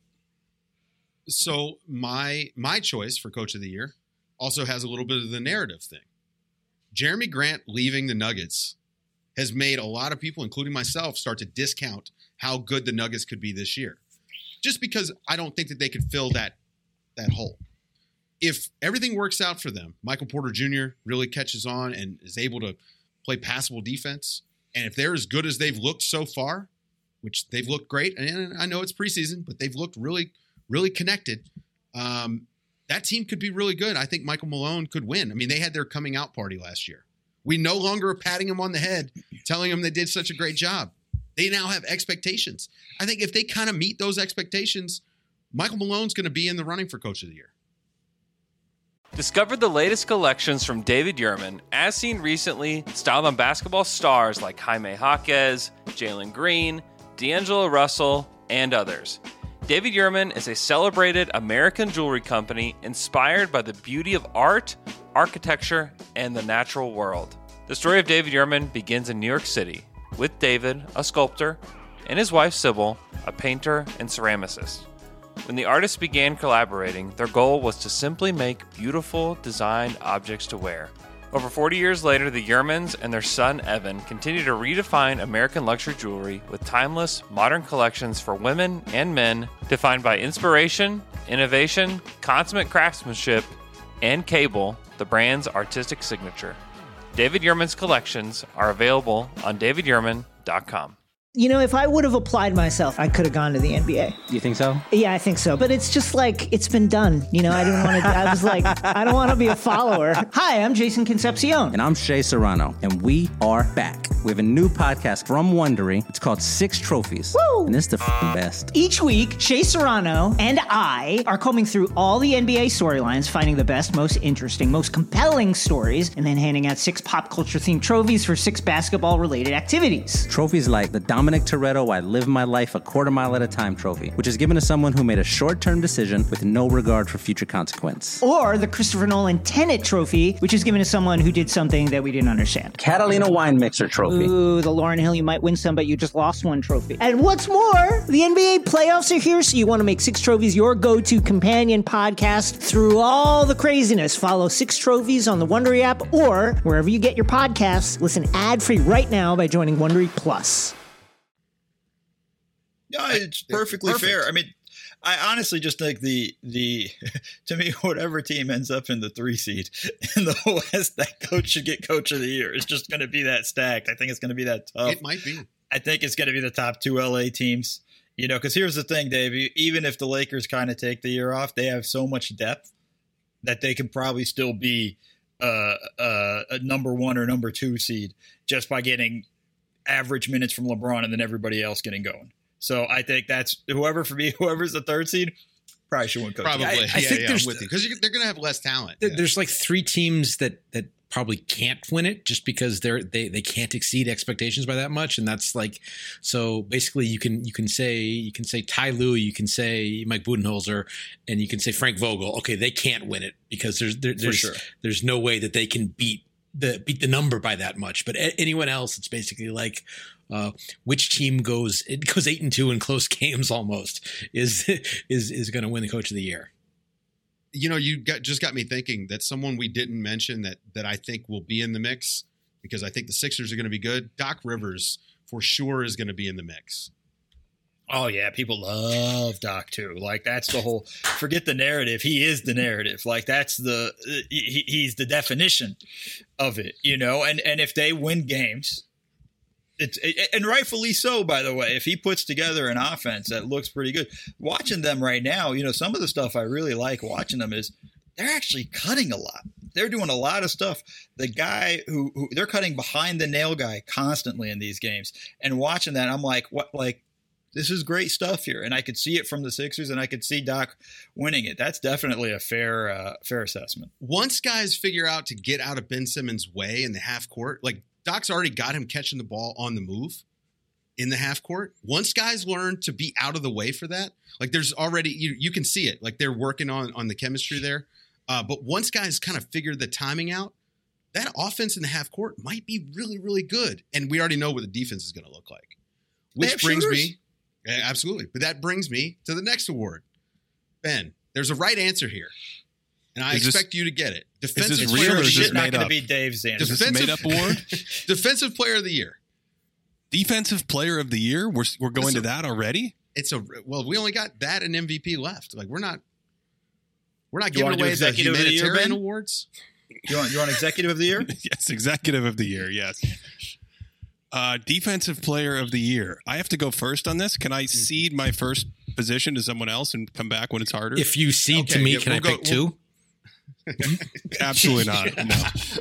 S5: So my choice for Coach of the Year also has a little bit of the narrative thing. Jeremy Grant leaving the Nuggets has made a lot of people, including myself, start to discount how good the Nuggets could be this year. Just because I don't think that they could fill that hole. If everything works out for them, Michael Porter Jr. really catches on and is able to play passable defense, and if they're as good as they've looked so far, which they've looked great, and I know it's preseason, but they've looked really, really connected, that team could be really good. I think Michael Malone could win. I mean, they had their coming out party last year. We no longer are patting them on the head, telling them they did such a great job. They now have expectations. I think if they kind of meet those expectations, Michael Malone's going to be in the running for Coach of the Year.
S11: Discover the latest collections from David Yurman, as seen recently, styled on basketball stars like Jaime Jaquez, Jalen Green, D'Angelo Russell, and others. David Yurman is a celebrated American jewelry company inspired by the beauty of art, architecture, and the natural world. The story of David Yurman begins in New York City, with David, a sculptor, and his wife Sybil, a painter and ceramicist. When the artists began collaborating, their goal was to simply make beautiful, designed objects to wear. Over 40 years later, the Yurmans and their son Evan continue to redefine American luxury jewelry with timeless, modern collections for women and men defined by inspiration, innovation, consummate craftsmanship, and Cable, the brand's artistic signature. David Yurman's collections are available on davidyurman.com.
S12: If I would have applied myself, I could have gone to the NBA.
S13: You think so?
S12: Yeah, I think so. But it's just like, it's been done. I didn't want to, I was like, I don't want to be a follower. Hi, I'm Jason Concepcion.
S13: And I'm Shea Serrano. And we are back. We have a new podcast from Wondery. It's called Six Trophies.
S12: Woo!
S13: And it's the best.
S12: Each week, Shea Serrano and I are combing through all the NBA storylines, finding the best, most interesting, most compelling stories, and then handing out 6 pop culture themed trophies for 6 basketball related activities.
S13: Trophies like the Dominic Toretto I Live My Life a Quarter Mile at a Time trophy, which is given to someone who made a short-term decision with no regard for future consequence.
S12: Or the Christopher Nolan Tenet trophy, which is given to someone who did something that we didn't understand.
S13: Catalina Wine Mixer trophy.
S12: Ooh, the Lauryn Hill You Might Win Some But You Just Lost One trophy. And what's more, the NBA playoffs are here, so you want to make Six Trophies your go-to companion podcast through all the craziness. Follow Six Trophies on the Wondery app or wherever you get your podcasts. Listen ad-free right now by joining Wondery Plus.
S7: No, it's perfectly fair. I mean, I honestly just think the to me, whatever team ends up in the 3 seed in the West, that coach should get Coach of the Year. It's just going to be that stacked. I think it's going to be that tough.
S5: It might be.
S7: I think it's going to be the top 2 LA teams. Because here's the thing, Dave. Even if the Lakers kind of take the year off, they have so much depth that they can probably still be a number 1 or number 2 seed just by getting average minutes from LeBron and then everybody else getting going. So I think that's whoever's the 3rd seed probably should win coach.
S5: Probably.
S6: I think
S5: I'm with you because they're going to have less talent.
S6: There's like 3 teams that probably can't win it just because they can't exceed expectations by that much, and that's like, so basically you can say Ty Lue, you can say Mike Budenholzer, and you can say Frank Vogel. Okay, they can't win it because there's no way that they can beat the number by that much. But anyone else, it's basically like which team goes 8-2 in close games almost is going to win the coach of the year.
S5: You just got me thinking that someone we didn't mention that I think will be in the mix, because I think the Sixers are going to be good. Doc Rivers for sure is going to be in the mix.
S7: Oh yeah, people love Doc too. Like that's the whole. Forget the narrative. He is the narrative. Like that's he's the definition of it. And if they win games. And rightfully so, by the way, if he puts together an offense that looks pretty good. Watching them right now, some of the stuff I really like watching them is they're actually cutting a lot. They're doing a lot of stuff. The guy who they're cutting behind the nail guy constantly in these games, and watching that, I'm like, what? Like, this is great stuff here, and I could see it from the Sixers, and I could see Doc winning it. That's definitely a fair assessment.
S5: Once guys figure out to get out of Ben Simmons' way in the half court, like. Doc's already got him catching the ball on the move in the half court. Once guys learn to be out of the way for that, like there's already, you can see it, like they're working on the chemistry there. But once guys kind of figure the timing out, that offense in the half court might be really, really good. And we already know what the defense is going to look like. Which brings me, absolutely. But that brings me to the next award. Ben, there's a right answer here. And I expect you to get it.
S10: Defensive player of the year.
S7: Not going to be Dave's answer.
S10: Is this a made-up award?
S5: Defensive player of the year.
S10: Defensive player of the year? We're going to that already?
S5: We only got that and MVP left. Like we're not giving away the humanitarian awards.
S7: You want executive of the year?
S10: Yes, executive of the year. Yes. Defensive player of the year. I have to go first on this. Can I cede my first position to someone else and come back when it's harder?
S6: If you cede to me, can I pick 2?
S10: Absolutely not. No.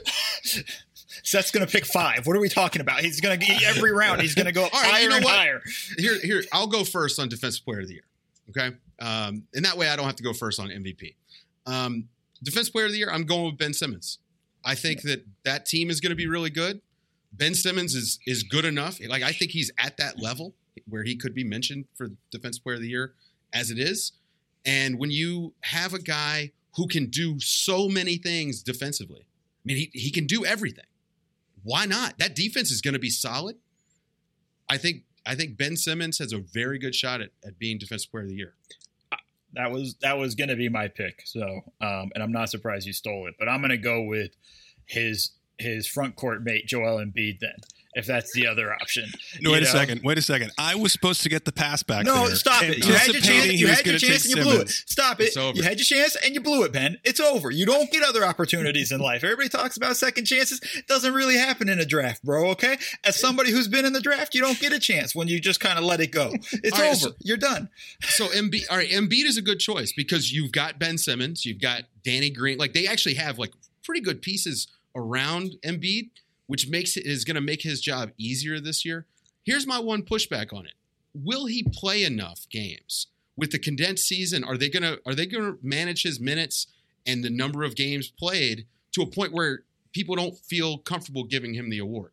S7: Seth's going to pick 5. What are we talking about? He's going to get every round. He's going to go higher and higher.
S5: Here, I'll go first on defensive player of the year. Okay. And that way I don't have to go first on MVP. Defensive player of the year, I'm going with Ben Simmons. I think that team is going to be really good. Ben Simmons is good enough. Like I think he's at that level where he could be mentioned for defensive player of the year as it is. And when you have a guy who can do so many things defensively, I mean, he can do everything. Why not? That defense is going to be solid. I think Ben Simmons has a very good shot at being defensive player of the year.
S7: That was going to be my pick. So, and I'm not surprised you stole it, but I'm going to go with his front court mate, Joel Embiid, then, if that's the other option.
S10: No, wait a second. I was supposed to get the pass back.
S7: No,
S10: there.
S7: stop it. You had your chance and you blew it. Stop it. You had your chance and you blew it, Ben. It's over. You don't get other opportunities in life. Everybody talks about second chances. It doesn't really happen in a draft, bro, okay? As somebody who's been in the draft, you don't get a chance when you just kind of let it go. It's over. So, you're done.
S5: So Embiid is a good choice because you've got Ben Simmons, you've got Danny Green. Like they actually have like pretty good pieces around Embiid, which is going to make his job easier this year. Here's my one pushback on it. Will he play enough games with the condensed season? Are they going to manage his minutes and the number of games played to a point where people don't feel comfortable giving him the award?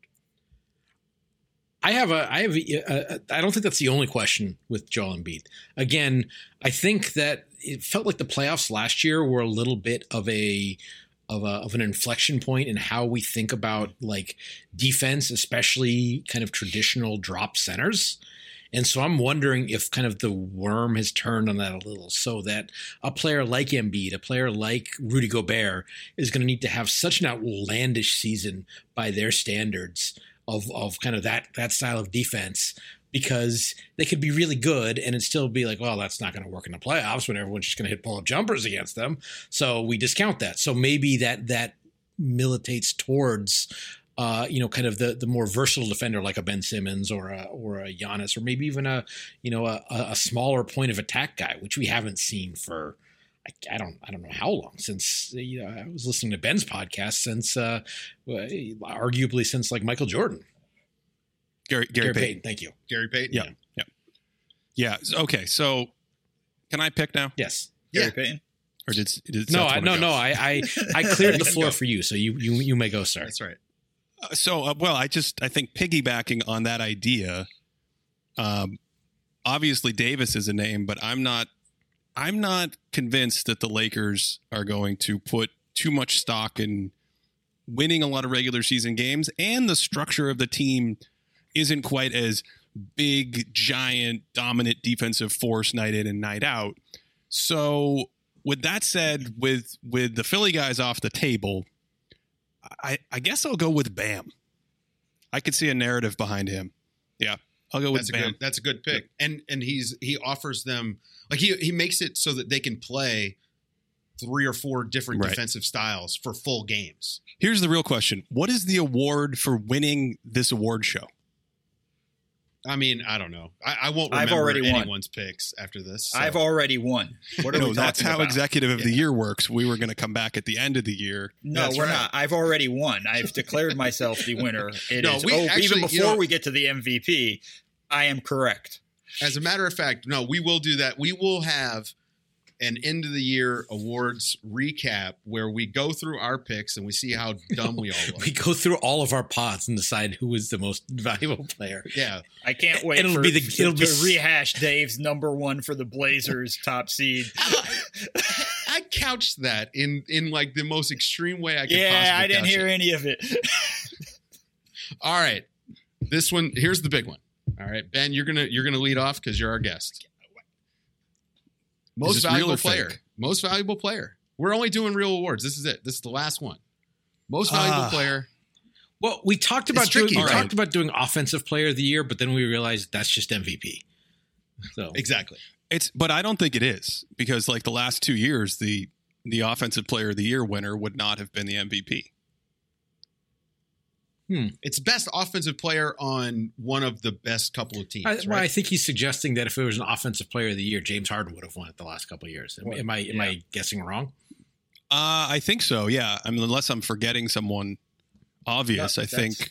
S6: I don't think that's the only question with Joel Embiid. Again, I think that it felt like the playoffs last year were a little bit of an inflection point in how we think about like defense, especially kind of traditional drop centers. And so I'm wondering if kind of the worm has turned on that a little, so that a player like Embiid, a player like Rudy Gobert is going to need to have such an outlandish season by their standards of kind of that style of defense, because they could be really good and it'd still be like, well, that's not going to work in the playoffs when everyone's just going to hit pull-up jumpers against them. So we discount that. So maybe that militates towards, kind of the more versatile defender like a Ben Simmons or a Giannis, or maybe even a smaller point of attack guy, which we haven't seen for, I don't know how long since I was listening to Ben's podcast since arguably since like Michael Jordan.
S10: Gary Payton.
S6: Thank you.
S8: Gary Payton.
S10: Yeah. Okay. So can I pick now?
S6: Yes.
S7: Gary Payton.
S10: Or did
S6: no. I cleared the floor for you, so you may go, sir.
S8: That's right.
S10: I think piggybacking on that idea, obviously Davis is a name, but I'm not convinced that the Lakers are going to put too much stock in winning a lot of regular season games, and the structure of the team isn't quite as big, giant, dominant defensive force night in and night out. So with that said, with the Philly guys off the table, I guess I'll go with Bam. I could see a narrative behind him. Yeah, I'll go with Bam.
S8: That's a good pick. And he offers them, like he makes it so that they can play 3 or 4 different defensive styles for full games.
S10: Here's the real question. What is the award for winning this award show?
S8: I mean, I don't know. I won't remember anyone's picks after this. So.
S7: I've already won. What are we talking
S10: that's how
S7: about?
S10: Executive of the Year works. We were going to come back at the end of the year.
S7: No, we're not. I've already won. I've declared myself the winner. Even before we get to the MVP, I am correct.
S8: As a matter of fact, no, we will do that. We will have an end of the year awards recap where we go through our picks and we see how dumb we all look.
S6: We go through all of our pods and decide who is the most valuable player.
S8: Yeah.
S7: I can't wait to rehash Dave's number 1 for the Blazers top seed.
S8: I couched that in like the most extreme way I could possibly.
S7: Yeah, I didn't hear any of it.
S8: All right. This one, here's the big one. All right, Ben, you're gonna lead off because you're our guest. Most valuable player. Most valuable player. We're only doing real awards. This is it. This is the last one. Most valuable player.
S6: Well, we talked about doing offensive player of the year, but then we realized that's just MVP. So
S8: exactly.
S10: But I don't think it is, because like the last 2 years, the offensive player of the year winner would not have been the MVP.
S8: It's best offensive player on one of the best couple of teams.
S6: I think he's suggesting that if it was an offensive player of the year, James Harden would have won it the last couple of years. Am I guessing wrong?
S10: I think so. Yeah. I mean, unless I'm forgetting someone obvious, I think.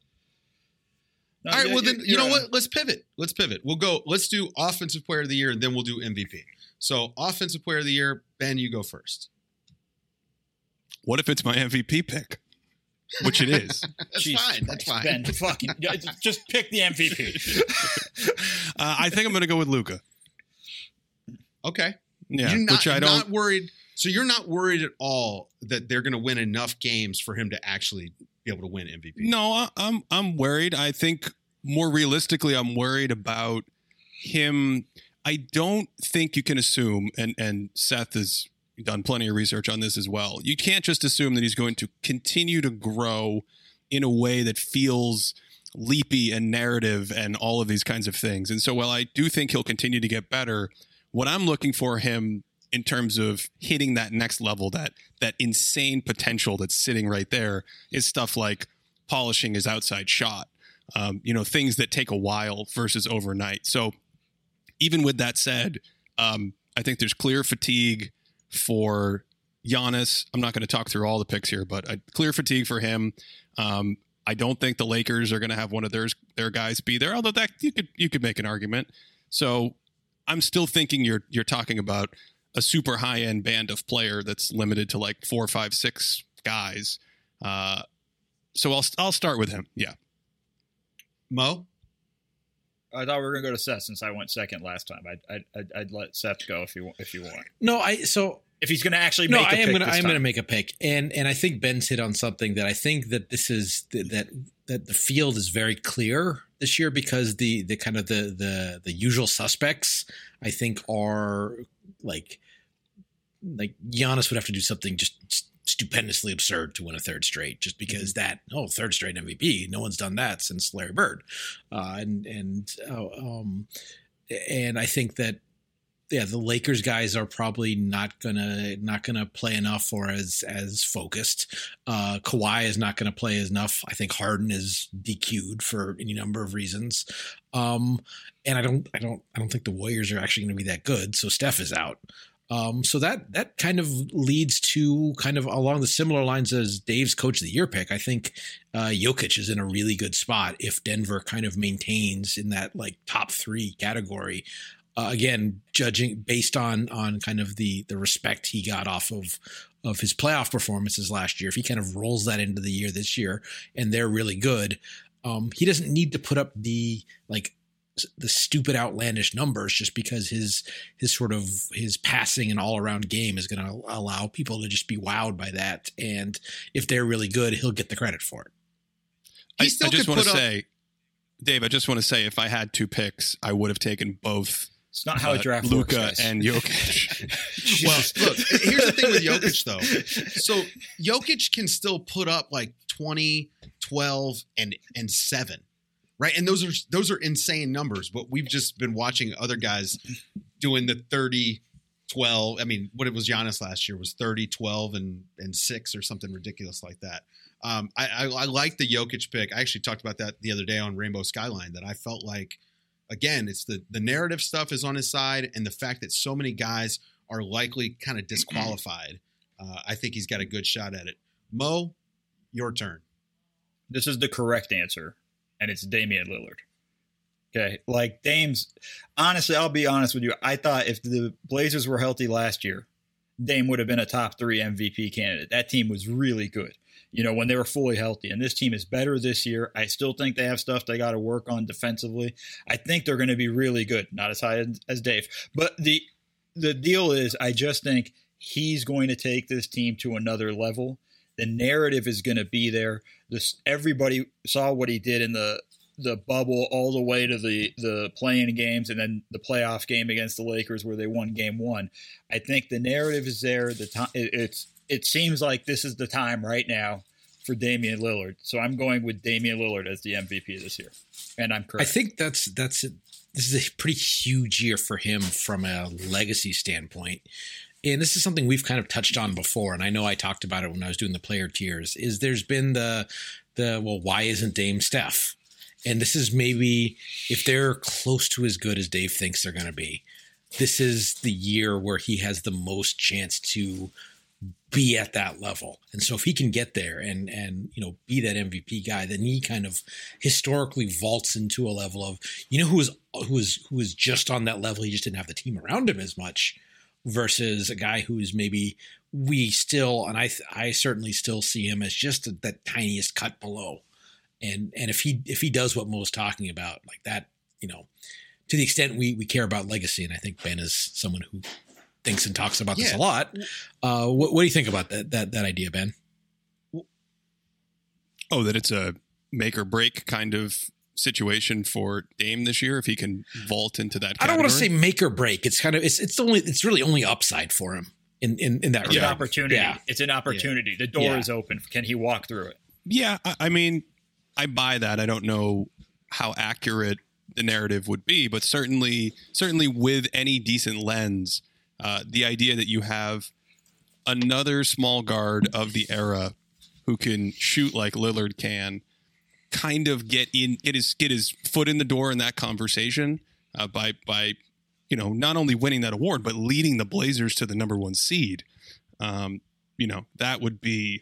S8: All right. Well, then you know what? Let's pivot. We'll go. Let's do offensive player of the year, and then we'll do MVP. So, offensive player of the year, Ben, you go first.
S10: What if it's my MVP pick? Which it is.
S8: That's fine.
S7: Ben, fucking just pick the MVP.
S10: I think I'm going to go with Luka.
S8: Okay.
S10: Yeah.
S8: You're not worried. So you're not worried at all that they're going to win enough games for him to actually be able to win MVP?
S10: No, I'm worried. I think more realistically, I'm worried about him. I don't think you can assume, and Seth has done plenty of research on this as well. You can't just assume that he's going to continue to grow in a way that feels leapy and narrative and all of these kinds of things. And so while I do think he'll continue to get better, what I'm looking for him in terms of hitting that next level, that insane potential that's sitting right there, is stuff like polishing his outside shot, things that take a while versus overnight. So even with that said, I think there's clear fatigue for Giannis. I'm not going to talk through all the picks here, but a clear fatigue for him. I don't think the Lakers are going to have one of their guys be there, although that you could make an argument. So I'm still thinking you're talking about a super high end band of player that's limited to like 4, 5, 6 guys. So I'll start with him. Yeah.
S8: Mo?
S7: I thought we were going to go to Seth since I went second last time. I'd let Seth go if you want.
S6: No,
S7: if he's going to actually make a pick
S6: I'm going to make a pick. And I think Ben's hit on something that I think that this is that the field is very clear this year, because the kind of the usual suspects I think are like Giannis would have to do something just stupendously absurd to win a third straight, just because third straight MVP, no one's done that since Larry Bird. And I think that, the Lakers guys are probably not gonna play enough or as focused. Kawhi is not gonna play enough. I think Harden is DQ'd for any number of reasons. And I don't think the Warriors are actually gonna be that good. So Steph is out. So that kind of leads to kind of along the similar lines as Dave's Coach of the Year pick. I think Jokic is in a really good spot if Denver kind of maintains in that like top 3 category. Again, judging based on kind of the respect he got off of his playoff performances last year. If he kind of rolls that into the year this year and they're really good, he doesn't need to put up the stupid outlandish numbers just because his sort of his passing and all around game is going to allow people to just be wowed by that. And if they're really good, he'll get the credit for it.
S10: I just want to say, Dave, I just want to say if I had 2 picks, I would have taken both.
S7: It's not how a draft
S10: Luka
S7: works,
S10: and Jokic.
S5: Well, look, here's the thing with Jokic, though. So Jokic can still put up like 20, 12, and 7. Right. And those are insane numbers. But we've just been watching other guys doing the 30, 12. I mean, what it was Giannis last year was 30, 12, and 6 or something ridiculous like that. I like the Jokic pick. I actually talked about that the other day on Rainbow Skyline, that I felt like, again, it's the narrative stuff is on his side. And the fact that so many guys are likely kind of disqualified. I think he's got a good shot at it. Mo, your turn.
S7: This is the correct answer. And it's Damian Lillard. Okay. Like Dame's, honestly, I'll be honest with you. I thought if the Blazers were healthy last year, Dame would have been a top 3 MVP candidate. That team was really good, when they were fully healthy. And this team is better this year. I still think they have stuff they got to work on defensively. I think they're going to be really good. Not as high as Dave. But the deal is, I just think he's going to take this team to another level. The narrative is going to be there. Everybody saw what he did in the bubble all the way to the play-in games and then the playoff game against the Lakers where they won game 1. I think the narrative is there. It seems like this is the time right now for Damian Lillard. So I'm going with Damian Lillard as the MVP this year. And I'm correct.
S6: I think this is a pretty huge year for him from a legacy standpoint. And this is something we've kind of touched on before, and I know I talked about it when I was doing the player tiers, is there's been well, why isn't Dame Steph? And this is maybe, if they're close to as good as Dave thinks they're going to be, this is the year where he has the most chance to be at that level. And so if he can get there and be that MVP guy, then he kind of historically vaults into a level of, who was just on that level. He just didn't have the team around him as much, versus a guy who's maybe we still, and I certainly still see him as just that tiniest cut below. And if he does what Mo's talking about like that, to the extent we care about legacy, and I think Ben is someone who thinks and talks about this a lot. What do you think about that idea, Ben?
S10: Oh, that it's a make or break kind of situation for Dame this year if he can vault into that category?
S6: I don't want to say make or break. It's kind of it's really only upside for him in that regard.
S7: It's an opportunity. Yeah. It's an opportunity. The door is open. Can he walk through it?
S10: Yeah, I mean, I buy that. I don't know how accurate the narrative would be, but certainly with any decent lens, the idea that you have another small guard of the era who can shoot like Lillard can, kind of get his foot in the door in that conversation by not only winning that award but leading the Blazers to the number 1 seed. That would be,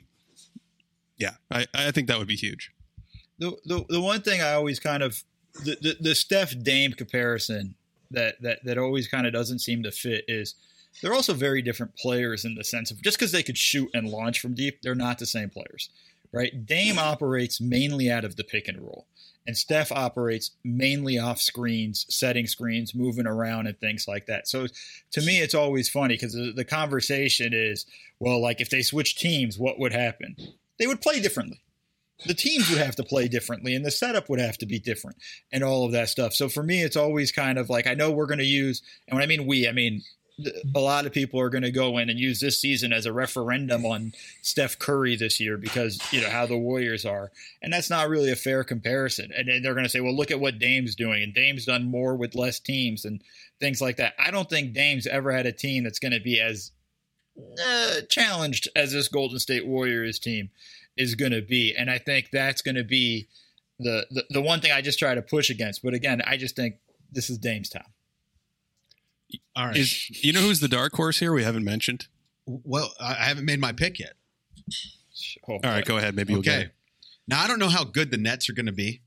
S10: I think that would be huge.
S7: The one thing I always kind of the Steph Dame comparison that always kind of doesn't seem to fit is they're also very different players in the sense of just because they could shoot and launch from deep, they're not the same players. Right? Dame operates mainly out of the pick and roll, and Steph operates mainly off screens, setting screens, moving around and things like that. So to me, it's always funny because the conversation is, well, like if they switch teams, what would happen? They would play differently. The teams would have to play differently and the setup would have to be different and all of that stuff. So for me, it's always kind of like, I know we're going to use, and when I mean we, I mean a lot of people are going to go in and use this season as a referendum on Steph Curry this year because, how the Warriors are. And that's not really a fair comparison. And then they're going to say, well, look at what Dame's doing. And Dame's done more with less teams and things like that. I don't think Dame's ever had a team that's going to be as challenged as this Golden State Warriors team is going to be. And I think that's going to be the one thing I just try to push against. But again, I just think this is Dame's time.
S5: All right.
S10: You know who's the dark horse here? We haven't mentioned.
S5: Well, I haven't made my pick yet.
S10: All right, go ahead. Maybe you'll get it.
S5: Now, I don't know how good the Nets are going to be.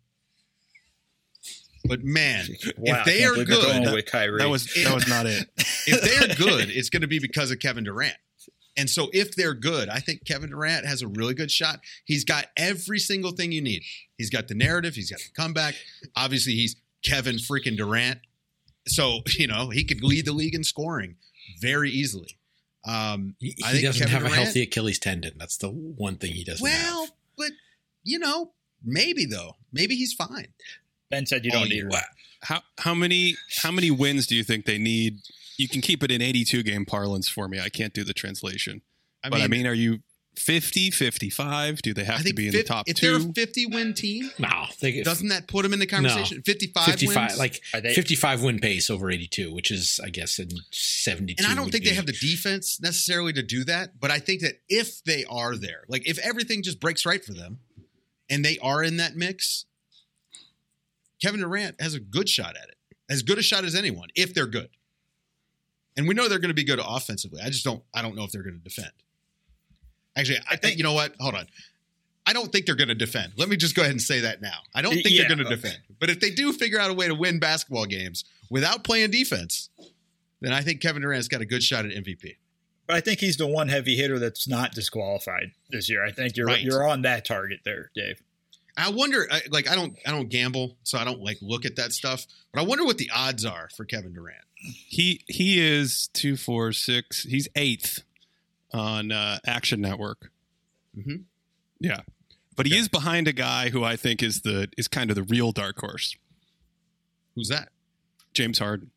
S5: But man,
S7: Wow,
S5: if they
S7: I
S5: are
S7: can't believe they're going
S5: good,
S7: with Kyrie.
S10: That was not it.
S5: if they are good, it's going to be because of Kevin Durant. And so if they're good, I think Kevin Durant has a really good shot. He's got every single thing you need. He's got the narrative. He's got the comeback. Obviously, he's Kevin freaking Durant. So, he could lead the league in scoring very easily.
S6: He
S5: I think
S6: doesn't
S5: Kevin
S6: have a
S5: Durant,
S6: healthy Achilles tendon. That's the one thing he doesn't have.
S5: Well, but, maybe though. Maybe he's fine.
S7: Ben said you don't need one.
S10: How many wins do you think they need? You can keep it in 82 game parlance for me. I can't do the translation. Are you 50, 55? Do they have to be in the top two?
S5: If they're a 50-win team,
S6: no,
S5: doesn't that put them in the conversation?
S6: No.
S5: 55 wins?
S6: Like 55 win pace over 82, which is, I guess, in 72.
S5: And I don't think they have the defense necessarily to do that. But I think that if they are there, like if everything just breaks right for them and they are in that mix, Kevin Durant has a good shot at it. As good a shot as anyone, if they're good. And we know they're going to be good offensively. I don't know if they're going to defend. Actually, I think, you know what? Hold on. I don't think they're going to defend. Let me just go ahead and say that now. I don't think they're going to defend. But if they do figure out a way to win basketball games without playing defense, then I think Kevin Durant's got a good shot at MVP.
S7: But I think he's the one heavy hitter that's not disqualified this year. I think you're on that target there, Dave.
S5: I wonder, I don't gamble, so I don't look at that stuff. But I wonder what the odds are for Kevin Durant.
S10: He is 2, 4, 6. He's 8th on Action Network.
S5: Mm-hmm.
S10: Yeah, but he is behind a guy who I think is kind of the real dark horse.
S5: Who's that?
S10: James Harden.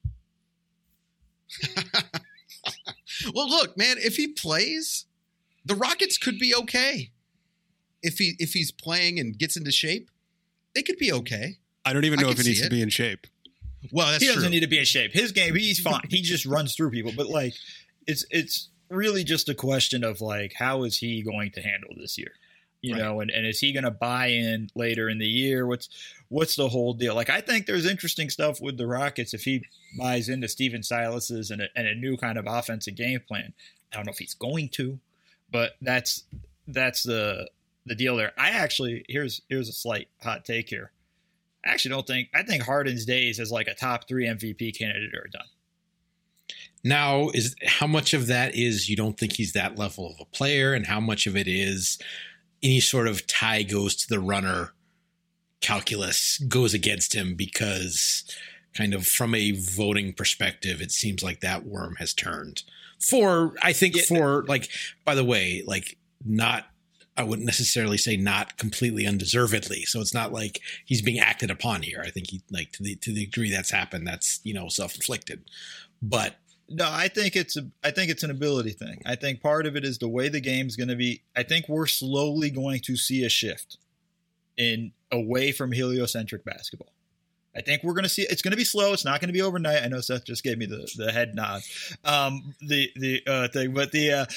S5: Well, look, man, if he plays, the Rockets could be okay. If he's playing and gets into shape, they could be okay.
S10: I don't even know if he needs to be in shape.
S5: Well, that's
S7: true. He doesn't
S5: true.
S7: need to be in shape. His game, he's fine. He just runs through people. But it's really just a question of how is he going to handle this year? You know, and is he going to buy in later in the year? What's the whole deal? I think there's interesting stuff with the Rockets if he buys into Steven Silas's and a new kind of offensive game plan. I don't know if he's going to, but that's the deal there. I actually here's a slight hot take here. I think Harden's days as a top 3 MVP candidate are done.
S6: Now, how much of that is you don't think he's that level of a player, and how much of it is any sort of tie goes to the runner calculus goes against him because kind of from a voting perspective, it seems like that worm has turned by the way, not, I wouldn't necessarily say not completely undeservedly. So it's not like he's being acted upon here. I think he to the degree that's happened, that's, self-inflicted, but
S7: no, I think it's an ability thing. I think part of it is the way the game's going to be. I think we're slowly going to see a shift away from heliocentric basketball. I think we're going to see it's going to be slow. It's not going to be overnight. I know Seth just gave me the head nod. Thing, but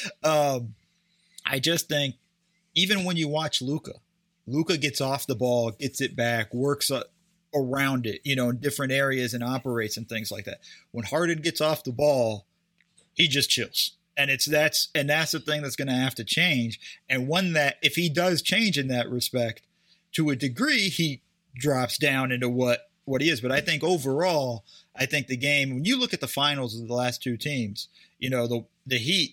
S7: I just think even when you watch Luka gets off the ball, gets it back, works around it, in different areas and operates and things like that. When Harden gets off the ball, he just chills. And that's the thing that's going to have to change. And if he does change in that respect, to a degree, he drops down into what he is. But I think overall, the game, when you look at the finals of the last 2 teams, the Heat,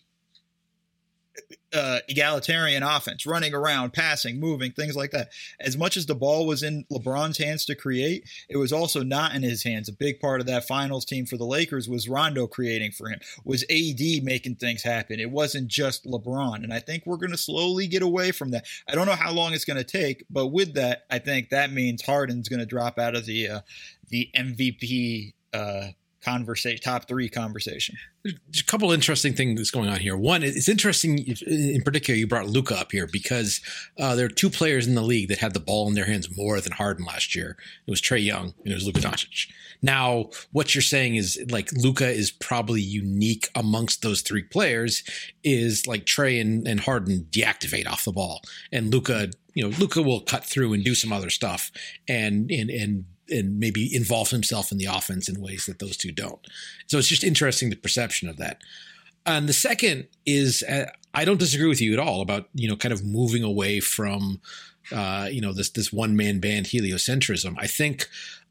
S7: egalitarian offense, running around, passing, moving, things like that. As much as the ball was in LeBron's hands to create, it was also not in his hands. A big part of that finals team for the Lakers was Rondo creating for him, was AD making things happen. It wasn't just LeBron. And I think we're going to slowly get away from that. I don't know how long it's going to take, but with that, I think that means Harden's going to drop out of the MVP conversation, top 3 conversation.
S6: There's a couple interesting things going on here. One, it's interesting in particular you brought Luka up here because there are 2 players in the league that had the ball in their hands more than Harden last year. It was Trae Young and it was Luka Doncic. Now, what you're saying is Luka is probably unique amongst those 3 players is Trae and Harden deactivate off the ball, and Luka will cut through and do some other stuff and maybe involve himself in the offense in ways that those two don't. So it's just interesting, the perception of that. And the second is, I don't disagree with you at all about, kind of moving away from, this one-man band heliocentrism. I think,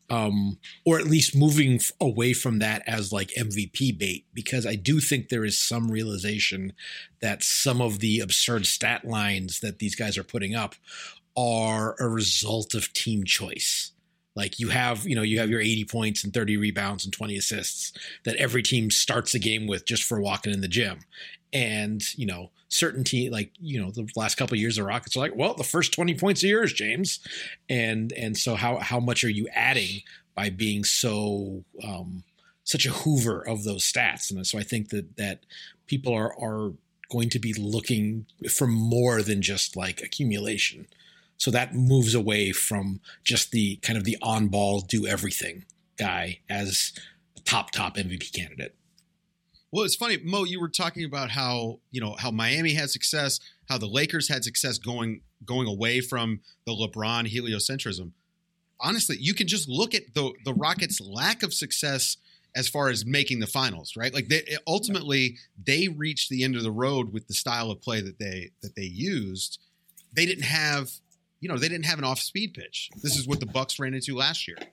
S6: or at least moving away from that as like MVP bait, because I do think there is some realization that some of the absurd stat lines that these guys are putting up are a result of team choice. Like you have your 80 points and 30 rebounds and 20 assists that every team starts a game with just for walking in the gym. And, certain team, the last couple of years, the Rockets are like, well, the first 20 points are yours, James. And so how much are you adding by being so, such a hoover of those stats? And so I think that people are going to be looking for more than just like accumulation. So that moves away from just the kind of the on-ball, do everything guy as a top MVP candidate.
S5: Well, it's funny, Mo, you were talking about how Miami had success, how the Lakers had success going away from the LeBron heliocentrism. Honestly, you can just look at the Rockets' lack of success as far as making the finals, right? Like ultimately they reached the end of the road with the style of play that they used. They didn't have an off-speed pitch. This is what the Bucks ran into last year,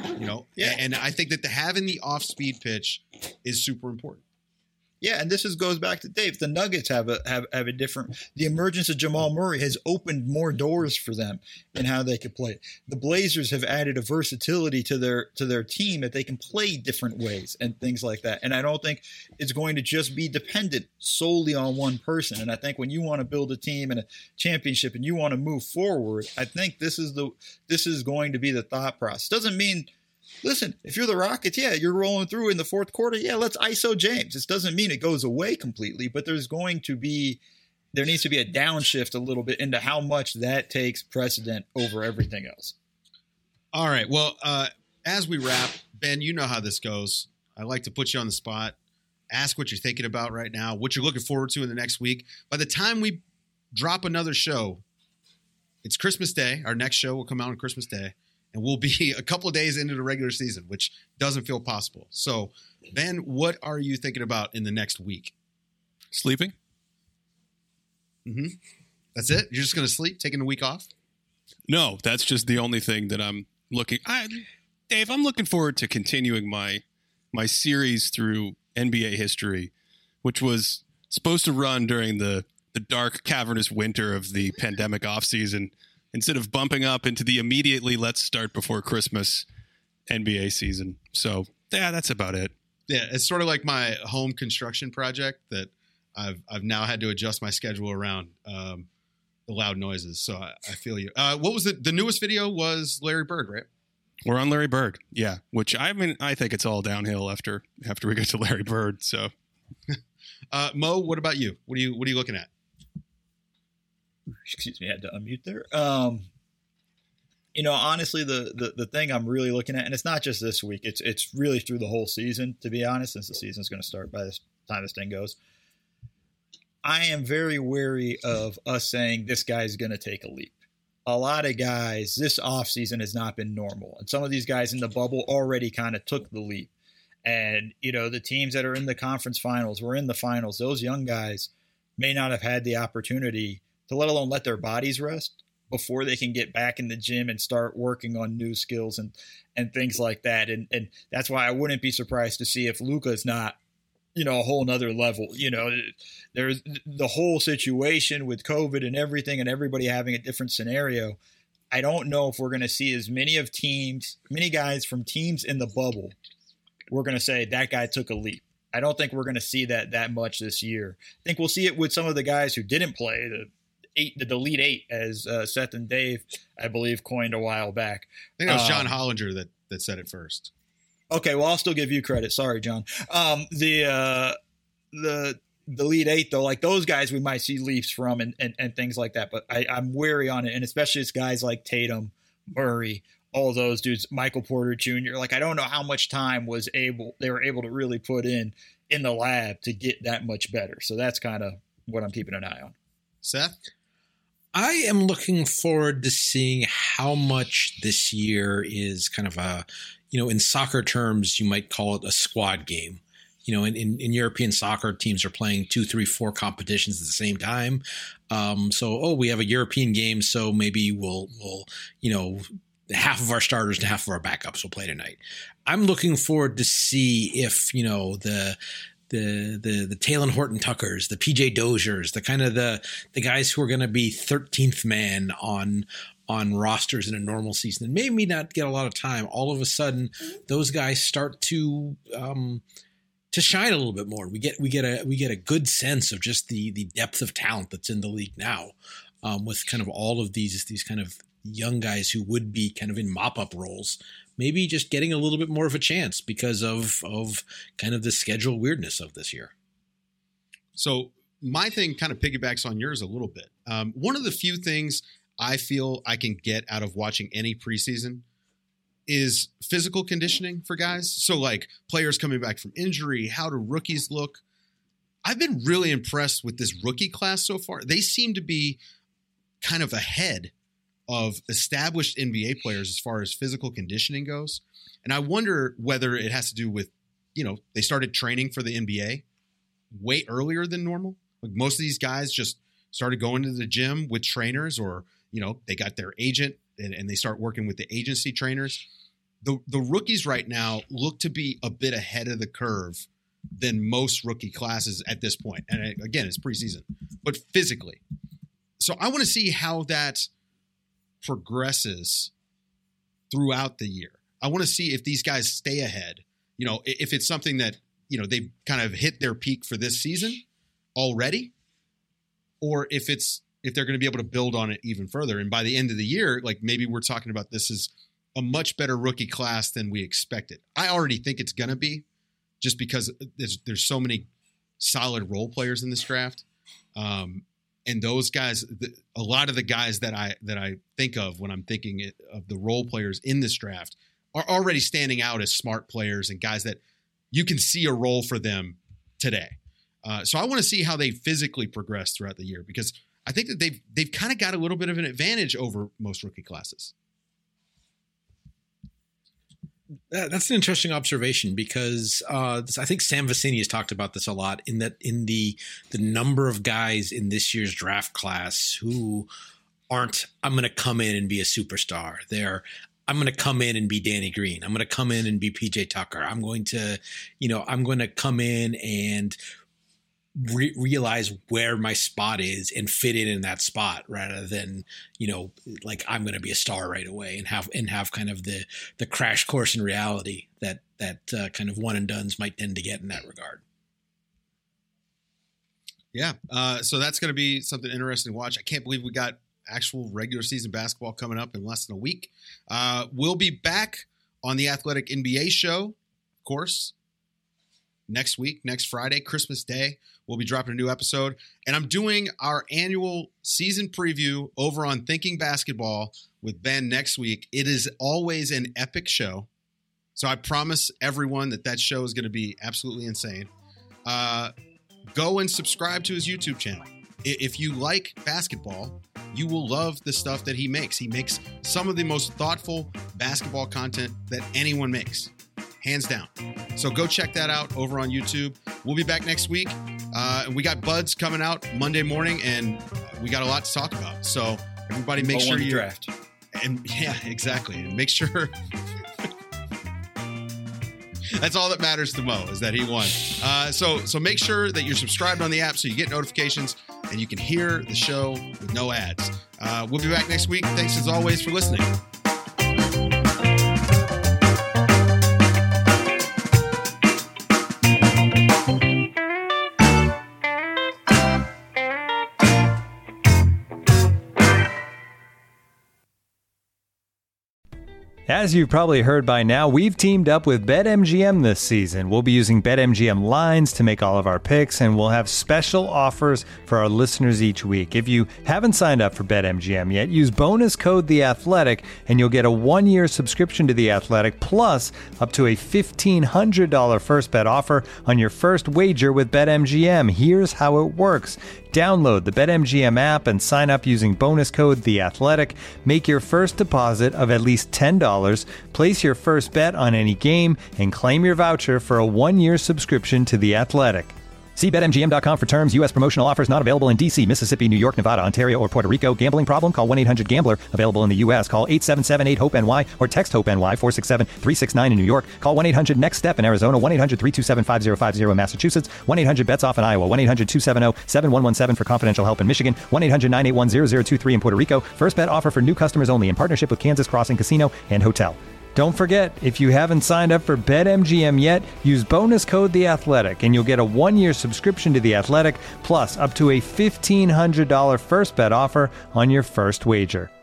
S5: and I think that having the off-speed pitch is super important.
S7: Yeah, and goes back to Dave. The Nuggets have a different. The emergence of Jamal Murray has opened more doors for them in how they could play. The Blazers have added a versatility to their team that they can play different ways and things like that. And I don't think it's going to just be dependent solely on one person. And I think when you want to build a team and a championship and you want to move forward, I think this is going to be the thought process. Doesn't mean. Listen, if you're the Rockets, yeah, you're rolling through in the fourth quarter. Yeah, let's ISO James. This doesn't mean it goes away completely, but there needs to be a downshift a little bit into how much that takes precedent over everything else.
S5: All right. Well, as we wrap, Ben, you know how this goes. I like to put you on the spot, ask what you're thinking about right now, what you're looking forward to in the next week. By the time we drop another show, it's Christmas Day. Our next show will come out on Christmas Day. And we'll be a couple of days into the regular season, which doesn't feel possible. So, Ben, what are you thinking about in the next week?
S10: Sleeping.
S5: Mm-hmm. That's it? You're just going to sleep, taking the week off?
S10: No, that's just the only thing that I'm looking. Dave, I'm looking forward to continuing my series through NBA history, which was supposed to run during the dark, cavernous winter of the pandemic offseason. Instead of bumping up into the immediately let's start before Christmas NBA season. So, yeah, that's about it.
S5: Yeah, it's sort of like my home construction project that I've now had to adjust my schedule around the loud noises. So I feel you. What was the newest video was Larry Bird, right?
S10: We're on Larry Bird. Yeah, which I think it's all downhill after we get to Larry Bird. So,
S5: Mo, what about you? What are you looking at?
S7: Excuse me, I had to unmute there. Honestly, the thing I'm really looking at, and it's not just this week, it's really through the whole season, to be honest, since the season's going to start by the time this thing goes. I am very wary of us saying this guy's going to take a leap. A lot of guys, this offseason has not been normal. And some of these guys in the bubble already kind of took the leap. And, the teams that are in the conference finals, were in the finals, those young guys may not have had the opportunity to let alone let their bodies rest before they can get back in the gym and start working on new skills and things like that. And that's why I wouldn't be surprised to see if Luka's not, a whole nother level. There's the whole situation with COVID and everything and everybody having a different scenario. I don't know if we're going to see as many guys from teams in the bubble. We're going to say that guy took a leap. I don't think we're going to see that much this year. I think we'll see it with some of the guys who didn't play, the Elite Eight, as Seth and Dave, I believe, coined a while back.
S5: I think it was John Hollinger that said it first.
S7: Okay, well, I'll still give you credit. Sorry, John. The Elite Eight, though, like those guys we might see leaps from and things like that. But I'm wary on it, and especially it's guys like Tatum, Murray, all those dudes, Michael Porter Jr. Like, I don't know how much time they were able to really put in the lab to get that much better. So that's kind of what I'm keeping an eye on.
S5: Seth?
S6: I am looking forward to seeing how much this year is kind of a, in soccer terms, you might call it a squad game. In European soccer, teams are playing 2, 3, 4 competitions at the same time. We have a European game, so maybe we'll half of our starters and half of our backups will play tonight. I'm looking forward to see if, the Taylor Horton Tuckers, the PJ Doziers, the kind of the guys who are going to be 13th man on rosters in a normal season and maybe not get a lot of time. All of a sudden, those guys start to shine a little bit more. We get a good sense of just the depth of talent that's in the league now, with kind of all of these kind of young guys who would be kind of in mop-up roles, maybe just getting a little bit more of a chance because of kind of the schedule weirdness of this year.
S5: So my thing kind of piggybacks on yours a little bit. One of the few things I feel I can get out of watching any preseason is physical conditioning for guys. So like players coming back from injury, how do rookies look? I've been really impressed with this rookie class so far. They seem to be kind of ahead of established NBA players as far as physical conditioning goes. And I wonder whether it has to do with, they started training for the NBA way earlier than normal. Like most of these guys just started going to the gym with trainers, or, they got their agent and they start working with the agency trainers. The rookies right now look to be a bit ahead of the curve than most rookie classes at this point. And again, it's preseason, but physically. So I want to see how that progresses throughout the year. I want to see if these guys stay ahead. If it's something that, they've kind of hit their peak for this season already, or if they're going to be able to build on it even further. And by the end of the year, like maybe we're talking about this is a much better rookie class than we expected. I already think it's going to be, just because there's so many solid role players in this draft. And those guys, a lot of the guys that I think of when I'm thinking of the role players in this draft are already standing out as smart players and guys that you can see a role for them today. So I want to see how they physically progress throughout the year, because I think that they've kind of got a little bit of an advantage over most rookie classes.
S6: That's an interesting observation, because I think Sam Vecini has talked about this a lot, in the number of guys in this year's draft class who aren't, I'm going to come in and be a superstar. I'm going to come in and be Danny Green. I'm going to come in and be PJ Tucker. I'm going to come in and realize where my spot is and fit in that spot, rather than, like I'm going to be a star right away and have kind of the crash course in reality that kind of one and dones might tend to get in that regard.
S5: Yeah. So that's going to be something interesting to watch. I can't believe we got actual regular season basketball coming up in less than a week. We'll be back on the Athletic NBA show, of course, next week, next Friday, Christmas Day. We'll be dropping a new episode. And I'm doing our annual season preview over on Thinking Basketball with Ben next week. It is always an epic show. So I promise everyone that show is going to be absolutely insane. Go and subscribe to his YouTube channel. If you like basketball, you will love the stuff that he makes. He makes some of the most thoughtful basketball content that anyone makes, hands down. So go check that out over on YouTube. We'll be back next week. And we got Buds coming out Monday morning, and we got a lot to talk about. So everybody make sure you
S7: draft.
S5: And yeah, exactly. And make sure that's all that matters to Mo, is that he won. So make sure that you're subscribed on the app so you get notifications and you can hear the show with no ads. We'll be back next week. Thanks as always for listening.
S9: As you've probably heard by now, we've teamed up with BetMGM this season. We'll be using BetMGM lines to make all of our picks, and we'll have special offers for our listeners each week. If you haven't signed up for BetMGM yet, use bonus code THEATHLETIC, and you'll get a 1-year subscription to The Athletic, plus up to a $1,500 first bet offer on your first wager with BetMGM. Here's how it works. Download the BetMGM app and sign up using bonus code THEATHLETIC. Make your first deposit of at least $10. Place your first bet on any game and claim your voucher for a 1-year subscription to The Athletic. See BetMGM.com for terms. U.S. promotional offers not available in D.C., Mississippi, New York, Nevada, Ontario, or Puerto Rico. Gambling problem? Call 1-800-GAMBLER. Available in the U.S. Call 877-8-HOPE-NY or text HOPE-NY 467-369 in New York. Call 1-800-NEXT-STEP in Arizona. 1-800-327-5050 in Massachusetts. 1-800-BETS-OFF in Iowa. 1-800-270-7117 for confidential help in Michigan. 1-800-981-0023 in Puerto Rico. First bet offer for new customers only in partnership with Kansas Crossing Casino and Hotel. Don't forget, if you haven't signed up for BetMGM yet, use bonus code The Athletic, and you'll get a 1-year subscription to The Athletic, plus up to a $1,500 first bet offer on your first wager.